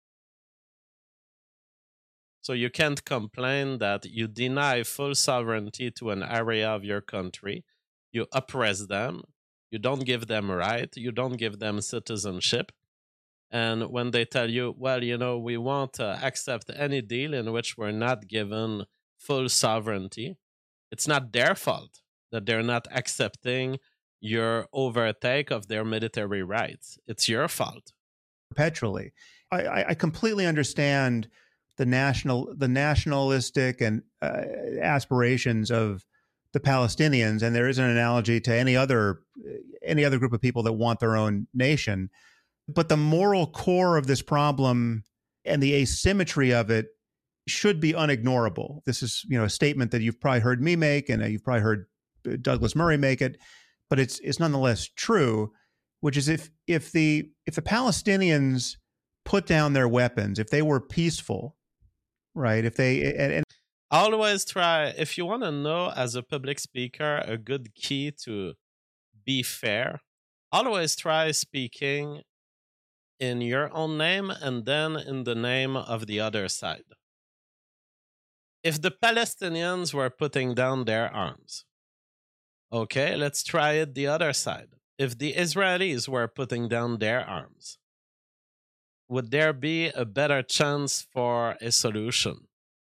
So you can't complain that you deny full sovereignty to an area of your country, you oppress them, you don't give them right, you don't give them citizenship. And when they tell you, well, you know, we won't uh, accept any deal in which we're not given full sovereignty, it's not their fault that they're not accepting your overtake of their military rights. It's your fault. Perpetually. I, I completely understand the national, the nationalistic and uh, aspirations of the Palestinians, and there is an analogy to any other any other group of people that want their own nation. But the moral core of this problem and the asymmetry of it should be unignorable. This is, you know, a statement that you've probably heard me make, and you've probably heard Douglas Murray make it. But it's it's nonetheless true, which is if if the if the Palestinians put down their weapons, if they were peaceful, right? If they and, and always try, if you want to know as a public speaker a good key to be fair, always try speaking in your own name and then in the name of the other side. If the Palestinians were putting down their arms, okay, let's try it the other side. If the Israelis were putting down their arms, would there be a better chance for a solution?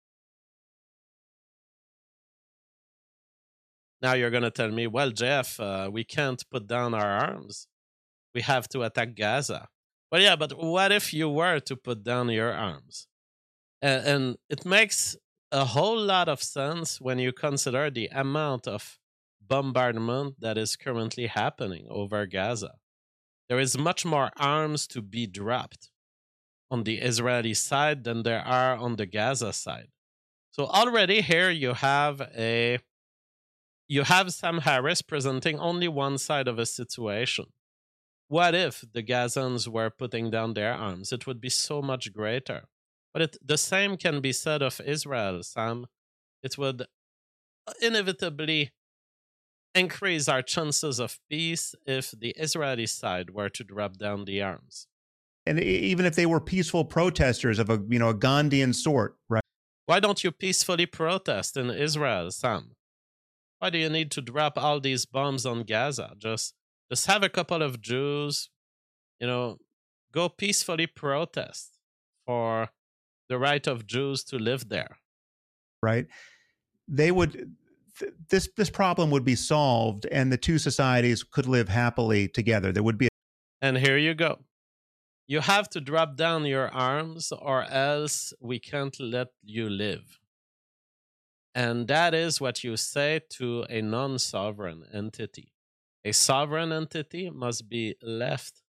Now you're going to tell me, well, Jeff, uh, we can't put down our arms. We have to attack Gaza. Well, yeah, but what if you were to put down your arms? And, and it makes a whole lot of sense when you consider the amount of bombardment that is currently happening over Gaza. There is much more arms to be dropped on the Israeli side than there are on the Gaza side. So already here you have a you have Sam Harris presenting only one side of a situation. What if the Gazans were putting down their arms? It would be so much greater. But it, the same can be said of Israel, Sam. It would inevitably increase our chances of peace if the Israeli side were to drop down the arms. And even if they were peaceful protesters of a, you know, a Gandhian sort, right? Why don't you peacefully protest in Israel, Sam? Why do you need to drop all these bombs on Gaza? Just, just have a couple of Jews, you know, go peacefully protest for the right of Jews to live there. Right. They would... This this problem would be solved, and the two societies could live happily together. There would be, a- and here you go. You have to drop down your arms, or else we can't let you live. And that is what you say to a non-sovereign entity. A sovereign entity must be left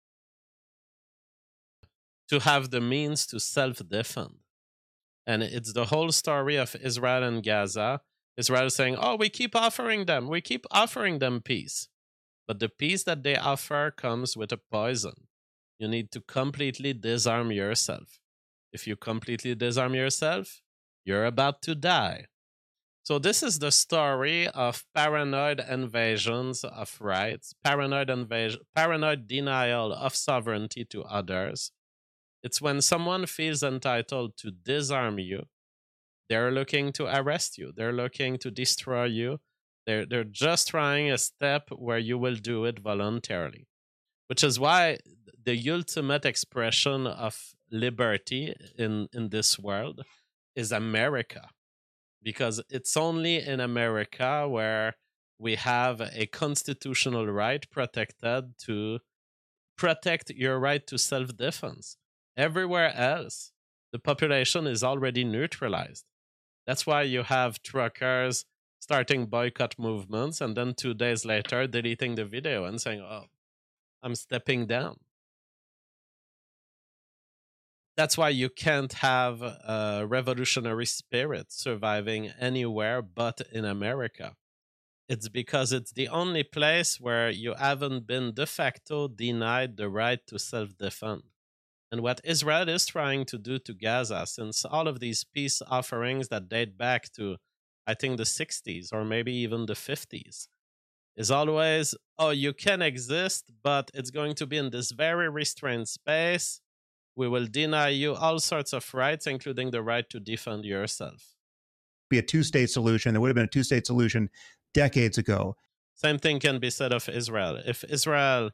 to have the means to self-defend, and it's the whole story of Israel and Gaza. Israel saying, oh, we keep offering them, we keep offering them peace. But the peace that they offer comes with a poison. You need to completely disarm yourself. If you completely disarm yourself, you're about to die. So this is the story of paranoid invasions of rights, paranoid invasion, paranoid denial of sovereignty to others. It's when someone feels entitled to disarm you. They're looking to arrest you. They're looking to destroy you. They're, they're just trying a step where you will do it voluntarily, which is why the ultimate expression of liberty in, in this world is America, because it's only in America where we have a constitutional right protected to protect your right to self-defense. Everywhere else, the population is already neutralized. That's why you have truckers starting boycott movements and then two days later deleting the video and saying, oh, I'm stepping down. That's why you can't have a revolutionary spirit surviving anywhere but in America. It's because it's the only place where you haven't been de facto denied the right to self-defend. And what Israel is trying to do to Gaza, since all of these peace offerings that date back to, I think, the sixties or maybe even the fifties, is always, oh, you can exist, but it's going to be in this very restrained space. We will deny you all sorts of rights, including the right to defend yourself. Be a two-state solution. There would have been a two-state solution decades ago. Same thing can be said of Israel. If Israel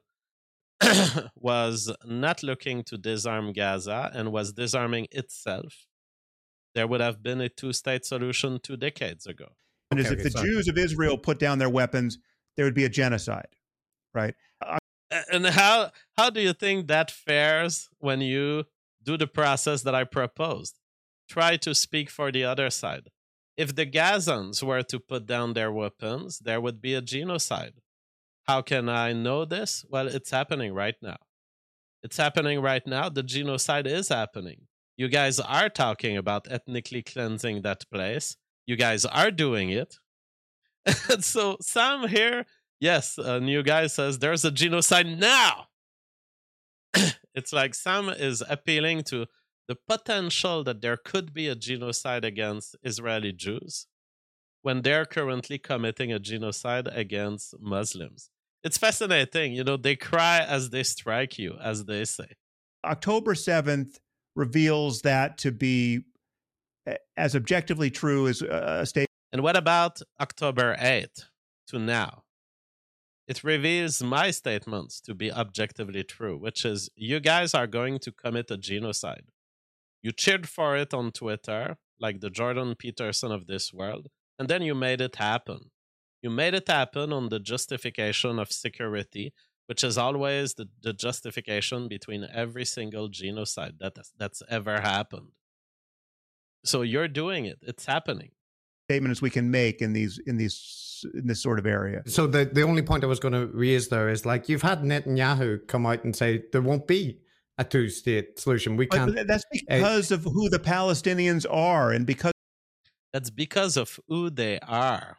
was not looking to disarm Gaza and was disarming itself, there would have been a two-state solution two decades ago. And okay, as if the sorry. Jews of Israel put down their weapons, there would be a genocide, right? And how how do you think that fares when you do the process that I proposed? Try to speak for the other side. If the Gazans were to put down their weapons, there would be a genocide. How can I know this? Well, it's happening right now. It's happening right now. The genocide is happening. You guys are talking about ethnically cleansing that place. You guys are doing it. And so Sam here, yes, a new guy says there's a genocide now. It's like Sam is appealing to the potential that there could be a genocide against Israeli Jews when they're currently committing a genocide against Muslims. It's fascinating. You know, they cry as they strike you, as they say. October seventh reveals that to be as objectively true as a state. And what about October eighth to now? It reveals my statements to be objectively true, which is you guys are going to commit a genocide. You cheered for it on Twitter, like the Jordan Peterson of this world, and then you made it happen. You made it happen on the justification of security, which is always the, the justification between every single genocide that, that's ever happened. So you're doing it. It's happening. Statements we can make in these in these in this sort of area. So the the only point I was going to raise there is, like, you've had Netanyahu come out and say there won't be a two-state solution. We can't. But that's because uh, of who the Palestinians are, and because that's because of who they are.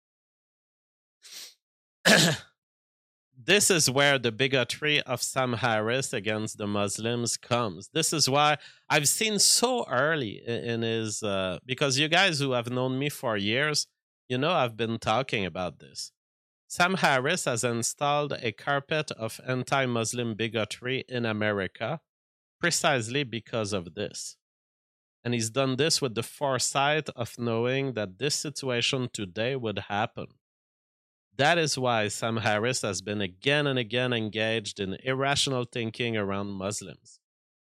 This is where the bigotry of Sam Harris against the Muslims comes. This is why I've seen so early in his, uh, because you guys who have known me for years, you know I've been talking about this. Sam Harris has installed a carpet of anti-Muslim bigotry in America precisely because of this. And he's done this with the foresight of knowing that this situation today would happen. That is why Sam Harris has been again and again engaged in irrational thinking around Muslims.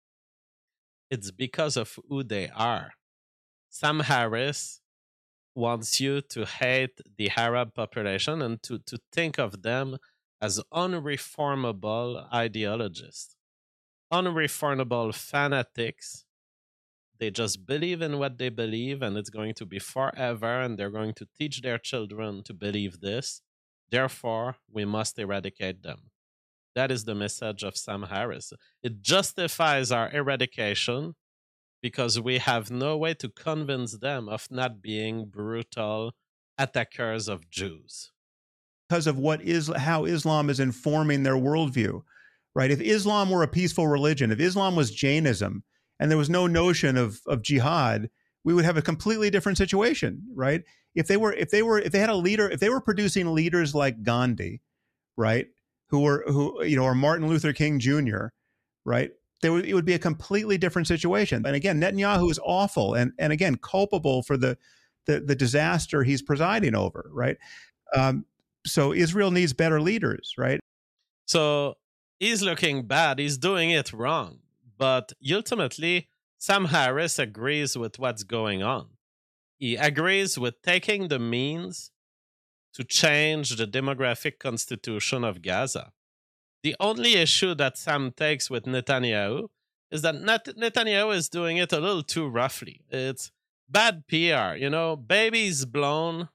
It's because of who they are. Sam Harris wants you to hate the Arab population and to, to think of them as unreformable ideologists, unreformable fanatics. They just believe in what they believe, and it's going to be forever, and they're going to teach their children to believe this. Therefore, we must eradicate them. That is the message of Sam Harris. It justifies our eradication because we have no way to convince them of not being brutal attackers of Jews. Because of what is how Islam is informing their worldview, right? If Islam were a peaceful religion, if Islam was Jainism, and there was no notion of, of jihad, we would have a completely different situation, right? If they were, if they were, if they had a leader, if they were producing leaders like Gandhi, right, who were, who you know, or Martin Luther King Junior, right, there would, it would be a completely different situation. And again, Netanyahu is awful, and and again culpable for the the, the disaster he's presiding over, right? Um, so Israel needs better leaders, right? So he's looking bad. He's doing it wrong, but ultimately, Sam Harris agrees with what's going on. He agrees with taking the means to change the demographic constitution of Gaza. The only issue that Sam takes with Netanyahu is that Net- Netanyahu is doing it a little too roughly. It's bad P R, you know, babies blown,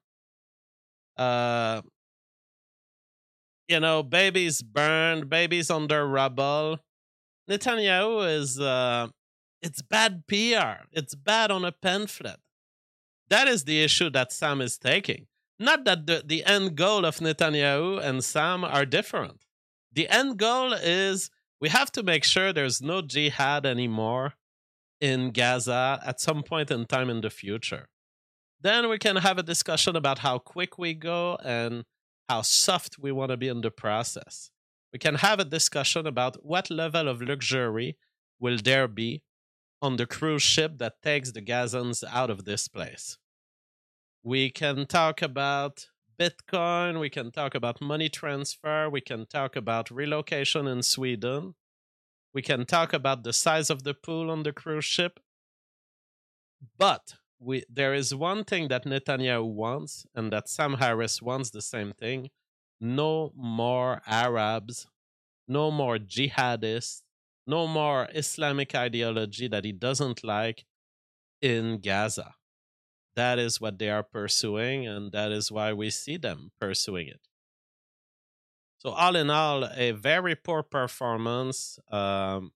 uh, you know, babies burned, babies under rubble. Netanyahu is... Uh, It's bad P R. It's bad on a pamphlet. That is the issue that Sam is taking. Not that the, the end goal of Netanyahu and Sam are different. The end goal is we have to make sure there's no jihad anymore in Gaza at some point in time in the future. Then we can have a discussion about how quick we go and how soft we want to be in the process. We can have a discussion about what level of luxury will there be on the cruise ship that takes the Gazans out of this place. We can talk about Bitcoin, we can talk about money transfer, we can talk about relocation in Sweden, we can talk about the size of the pool on the cruise ship. But we, there is one thing that Netanyahu wants, and that Sam Harris wants the same thing. No more Arabs, no more jihadists, no more Islamic ideology that he doesn't like in Gaza. That is what they are pursuing, and that is why we see them pursuing it. So all in all, a very poor performance um,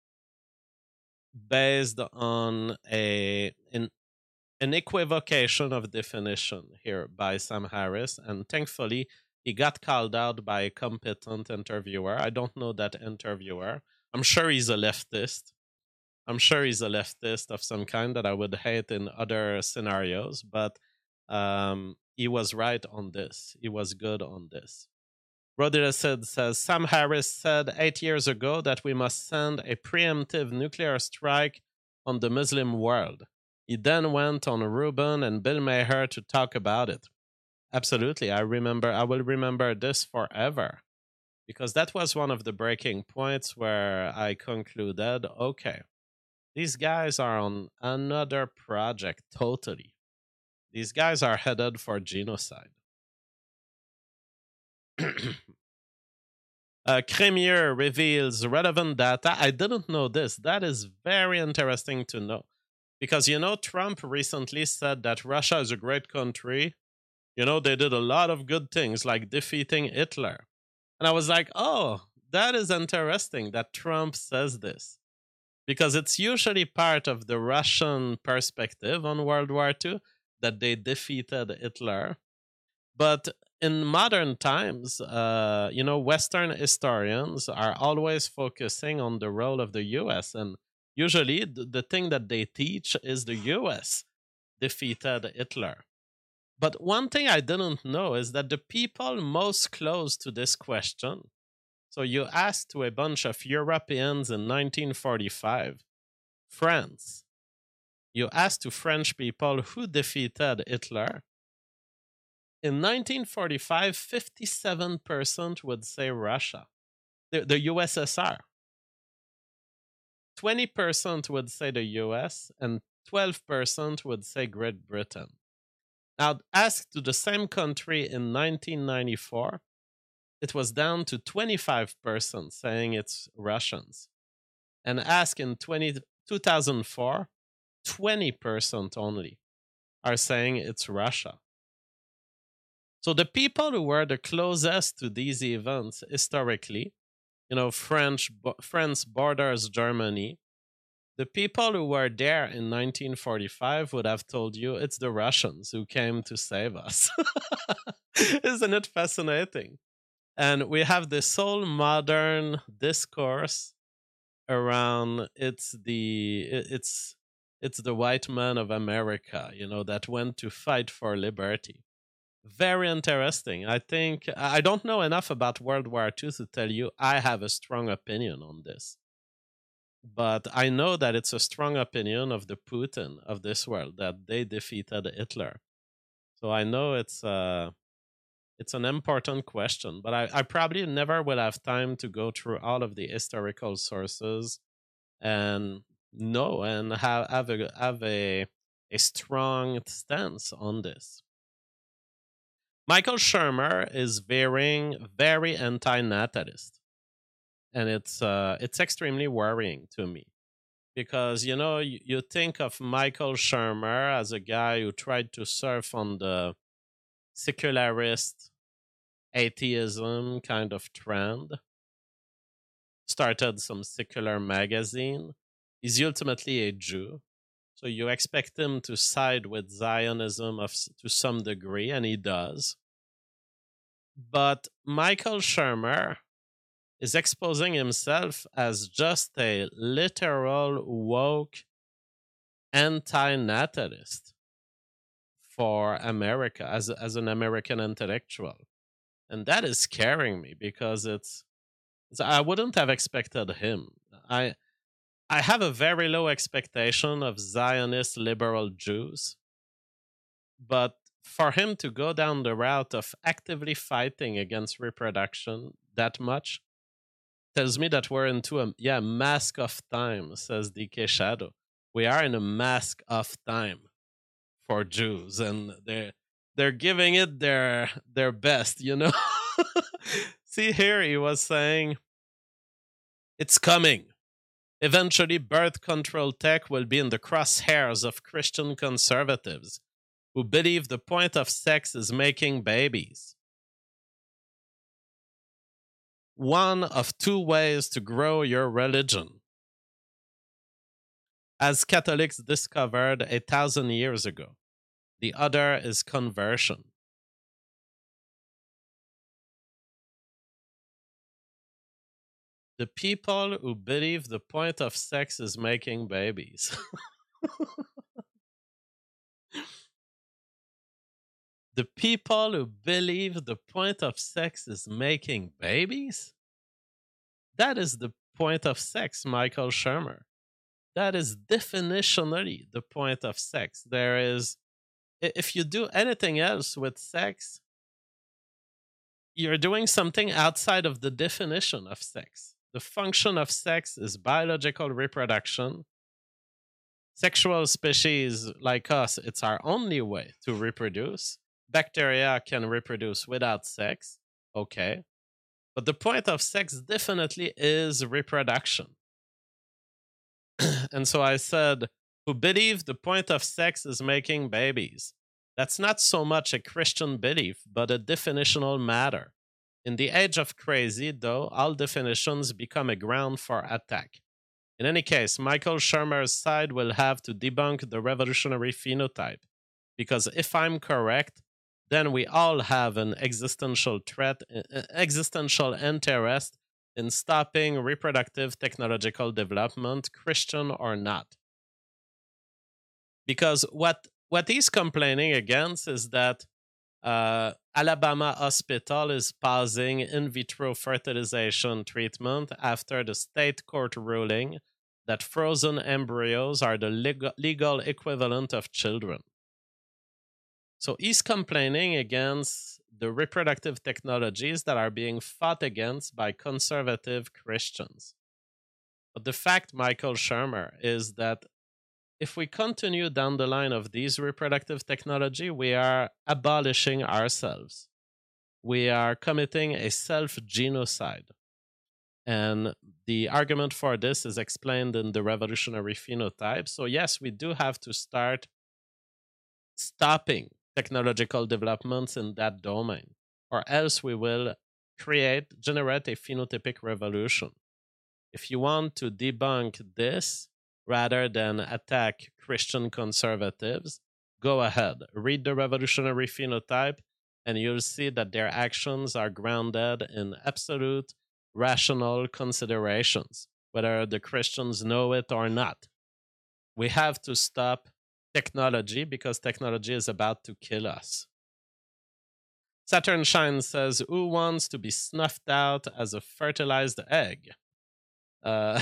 based on a an, an equivocation of definition here by Sam Harris, and thankfully he got called out by a competent interviewer. I don't know that interviewer. I'm sure he's a leftist. I'm sure he's a leftist of some kind that I would hate in other scenarios, but um, he was right on this. He was good on this. Rodriguez said, says, Sam Harris said eight years ago that we must send a preemptive nuclear strike on the Muslim world. He then went on Rubin and Bill Maher to talk about it. Absolutely. I remember, I will remember this forever, because that was one of the breaking points where I concluded, okay, these guys are on another project totally. These guys are headed for genocide. uh, Cremier reveals relevant data. I didn't know this. That is very interesting to know. Because, you know, Trump recently said that Russia is a great country. You know, they did a lot of good things like defeating Hitler. And I was like, oh, that is interesting that Trump says this. Because it's usually part of the Russian perspective on World War Two that they defeated Hitler. But in modern times, uh, you know, Western historians are always focusing on the role of the U S. And usually the, the thing that they teach is the U S defeated Hitler. But one thing I didn't know is that the people most close to this question, so you asked to a bunch of Europeans in nineteen forty-five, France. You asked to French people who defeated Hitler. In nineteen forty-five, fifty-seven percent would say Russia, the, the U S S R. twenty percent would say the U S, and twelve percent would say Great Britain. Now, asked to the same country in nineteen ninety-four, it was down to twenty-five percent saying it's Russians. And asked in two thousand four, twenty percent only are saying it's Russia. So the people who were the closest to these events historically, you know, French, France borders Germany, the people who were there in nineteen forty-five would have told you it's the Russians who came to save us. Isn't it fascinating? And we have this whole modern discourse around it's the it's it's the white man of America, you know, that went to fight for liberty. Very interesting. I think I don't know enough about World War Two to tell you I have a strong opinion on this. But I know that it's a strong opinion of the Putin of this world that they defeated Hitler. So I know it's uh it's an important question, but I, I probably never will have time to go through all of the historical sources and know and have, have, a, have a, a strong stance on this. Michael Shermer is veering very anti-natalist. And it's uh, it's extremely worrying to me. Because, you know, you, you think of Michael Shermer as a guy who tried to surf on the secularist atheism kind of trend, started some secular magazine, He's ultimately a Jew. So you expect him to side with Zionism of, to some degree, and he does. But Michael Shermer is exposing himself as just a literal woke anti-natalist for America, as, as an American intellectual. And that is scaring me because it's, it's I wouldn't have expected him. I I have a very low expectation of Zionist liberal Jews, but for him to go down the route of actively fighting against reproduction that much tells me that we're into a yeah mask of time, says D K Shadow. We are in a mask of time for Jews, and they're they're giving it their their best, you know. See here, he was saying, it's coming. Eventually, birth control tech will be in the crosshairs of Christian conservatives who believe the point of sex is making babies. One of two ways to grow your religion, as Catholics discovered a thousand years ago. The other is conversion. The people who believe the point of sex is making babies. The people who believe the point of sex is making babies? That is the point of sex, Michael Shermer. That is definitionally the point of sex. There is, if you do anything else with sex, you're doing something outside of the definition of sex. The function of sex is biological reproduction. Sexual species like us, it's our only way to reproduce. Bacteria can reproduce without sex, okay. But the point of sex definitely is reproduction. And so I said, who believe the point of sex is making babies. That's not so much a Christian belief, but a definitional matter. In the age of crazy, though, all definitions become a ground for attack. In any case, Michael Shermer's side will have to debunk the revolutionary phenotype, because if I'm correct, then we all have an existential threat, existential interest in stopping reproductive technological development, Christian or not. Because what, what he's complaining against is that uh, Alabama Hospital is pausing in vitro fertilization treatment after the state court ruling that frozen embryos are the legal, legal equivalent of children. So he's complaining against the reproductive technologies that are being fought against by conservative Christians. But the fact, Michael Shermer, is that if we continue down the line of these reproductive technology, we are abolishing ourselves. We are committing a self-genocide. And the argument for this is explained in the revolutionary phenotype. So yes, we do have to start stopping technological developments in that domain, or else we will create, generate a phenotypic revolution. If you want to debunk this, rather than attack Christian conservatives, go ahead, read the revolutionary phenotype, and you'll see that their actions are grounded in absolute rational considerations, whether the Christians know it or not. We have to stop technology because technology is about to kill us. Saturn Shine says, who wants to be snuffed out as a fertilized egg? Uh,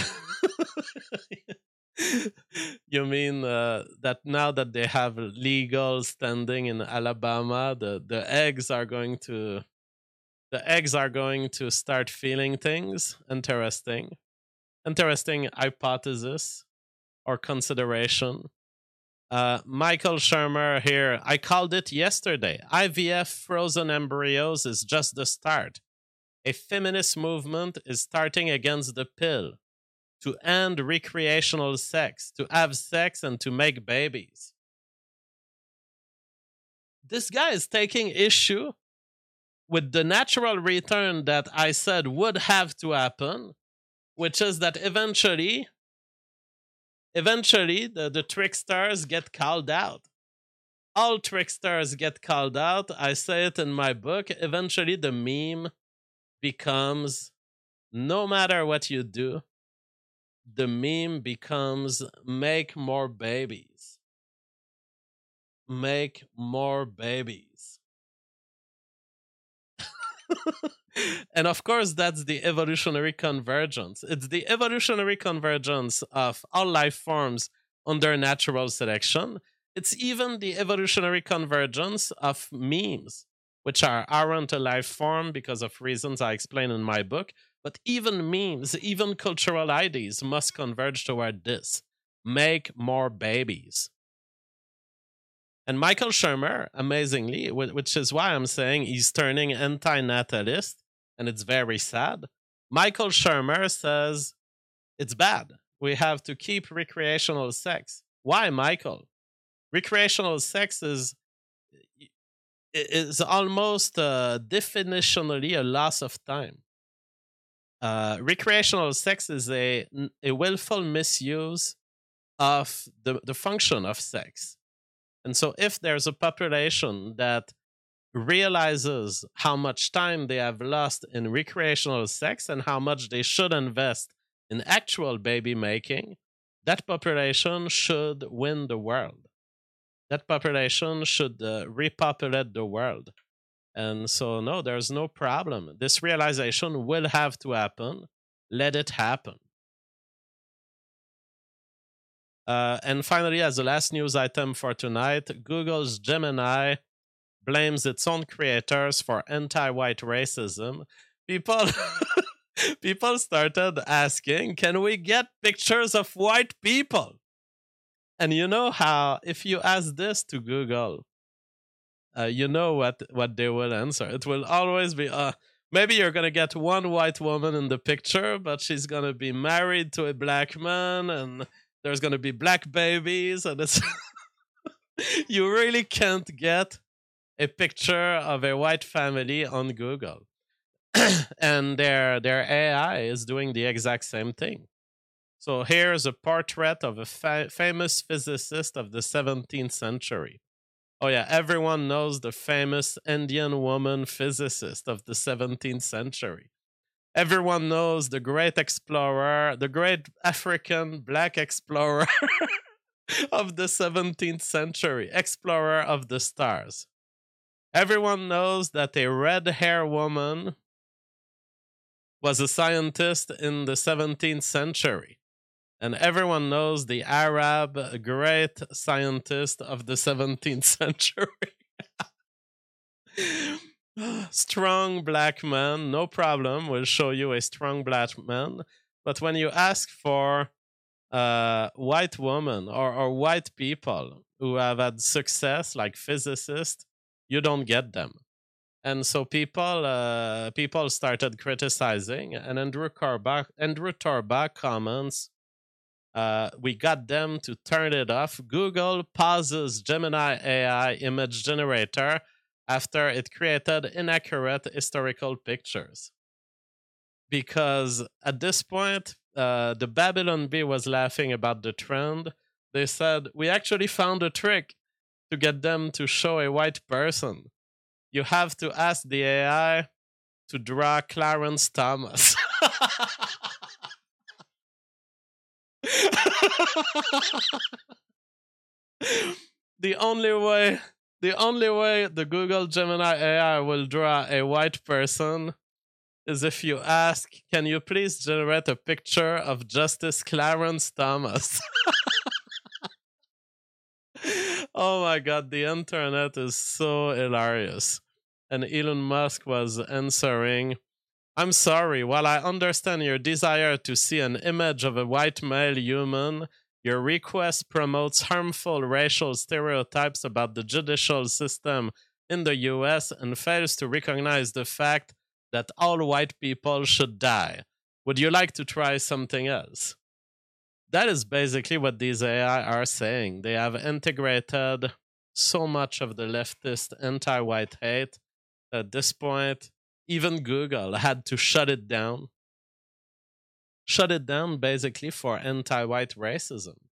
you mean uh, that now that they have legal standing in Alabama, the, the eggs are going to the eggs are going to start feeling things? Interesting. Interesting hypothesis or consideration. Uh, Michael Shermer here, I called it yesterday. I V F frozen embryos is just the start. A feminist movement is starting against the pill to end recreational sex, to have sex and to make babies. This guy is taking issue with the natural return that I said would have to happen, which is that eventually eventually the, the tricksters get called out. All tricksters get called out. I say it in my book. Eventually the meme becomes, no matter what you do, the meme becomes make more babies. Make more babies. And of course, that's the evolutionary convergence. It's the evolutionary convergence of all life forms under natural selection. It's even the evolutionary convergence of memes, which are aren't a life form because of reasons I explain in my book. But even memes, even cultural ideas must converge toward this. Make more babies. And Michael Shermer, amazingly, which is why I'm saying he's turning anti-natalist, and it's very sad. Michael Shermer says it's bad. We have to keep recreational sex. Why, Michael? Recreational sex is is almost uh, definitionally a loss of time. Uh, recreational sex is a, a willful misuse of the, the function of sex. And so if there's a population that realizes how much time they have lost in recreational sex and how much they should invest in actual baby making, that population should win the world. That population should uh, repopulate the world. And so, no, there's no problem. This realization will have to happen. Let it happen. Uh, and finally, as the last news item for tonight, Google's Gemini blames its own creators for anti-white racism. People, people started asking, can we get pictures of white people? And you know how, if you ask this to Google, uh, you know what, what they will answer. It will always be, uh, maybe you're going to get one white woman in the picture, but she's going to be married to a black man, and there's going to be black babies, and it's you really can't get a picture of a white family on Google. And their their A I is doing the exact same thing. So here's a portrait of a fa- famous physicist of the seventeenth century. Oh yeah, everyone knows the famous Indian woman physicist of the seventeenth century. Everyone knows the great explorer, the great African black explorer of the seventeenth century, explorer of the stars. Everyone knows that a red-haired woman was a scientist in the seventeenth century. And everyone knows the Arab great scientist of the seventeenth century. Strong black man, no problem. We'll show you a strong black man. But when you ask for uh, white women or, or white people who have had success, like physicists, you don't get them. And so people uh, people started criticizing, and Andrew Torba, Andrew Torba comments, uh, we got them to turn it off. Google pauses Gemini A I image generator after it created inaccurate historical pictures. Because at this point, uh, the Babylon Bee was laughing about the trend. They said, we actually found a trick to get them to show a white person. You have to ask the A I to draw Clarence Thomas. The only way, the only way the Google Gemini A I will draw a white person is if you ask, can you please generate a picture of Justice Clarence Thomas? Oh my God, the internet is so hilarious. And Elon Musk was answering, I'm sorry, while I understand your desire to see an image of a white male human, your request promotes harmful racial stereotypes about the judicial system in the U S and fails to recognize the fact that all white people should die. Would you like to try something else? That is basically what these A I are saying. They have integrated so much of the leftist anti-white hate. At this point, even Google had to shut it down. Shut it down basically for anti-white racism.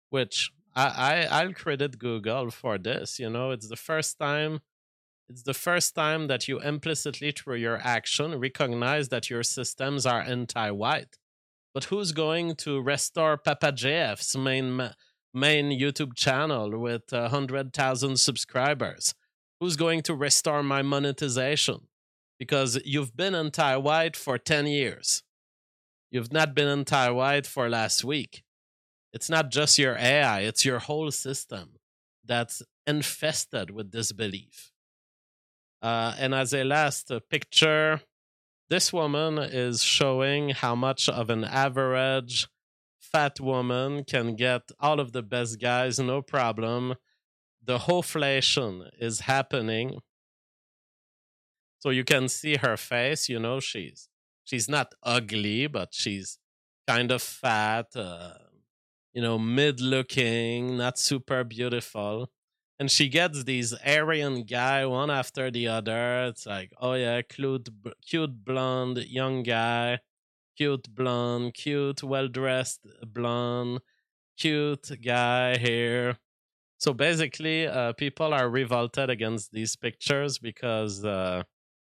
which I, I I'll credit Google for this. You know, it's the first time. It's the first time that you implicitly, through your action, recognize that your systems are anti-white. But who's going to restore Papa J F's main main YouTube channel with one hundred thousand subscribers? Who's going to restore my monetization? Because you've been anti-white for ten years. You've not been anti-white for last week. It's not just your A I, it's your whole system that's infested with disbelief. Uh, and as a last uh, picture, this woman is showing how much of an average fat woman can get all of the best guys, no problem. The hoflation is happening. So you can see her face, you know, she's she's not ugly, but she's kind of fat, uh, you know, mid-looking, not super beautiful. And she gets these Aryan guy one after the other. It's like, oh yeah, cute, cute blonde young guy, cute blonde, cute well-dressed blonde, cute guy here. So basically, uh, people are revolted against these pictures because uh,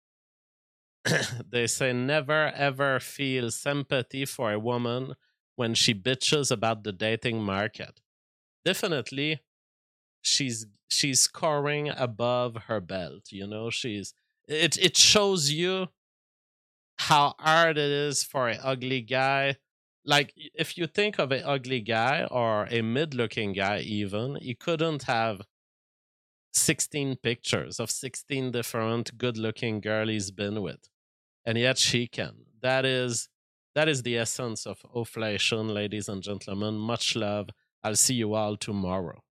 they say never ever feel sympathy for a woman when she bitches about the dating market. Definitely, she's she's scoring above her belt. You know, she's it. It shows you how hard it is for an ugly guy. Like, if you think of an ugly guy or a mid-looking guy, even, he couldn't have sixteen pictures of sixteen different good-looking girls he's been with, and yet she can. That is that is the essence of Oflation, ladies and gentlemen. Much love. I'll see you all tomorrow.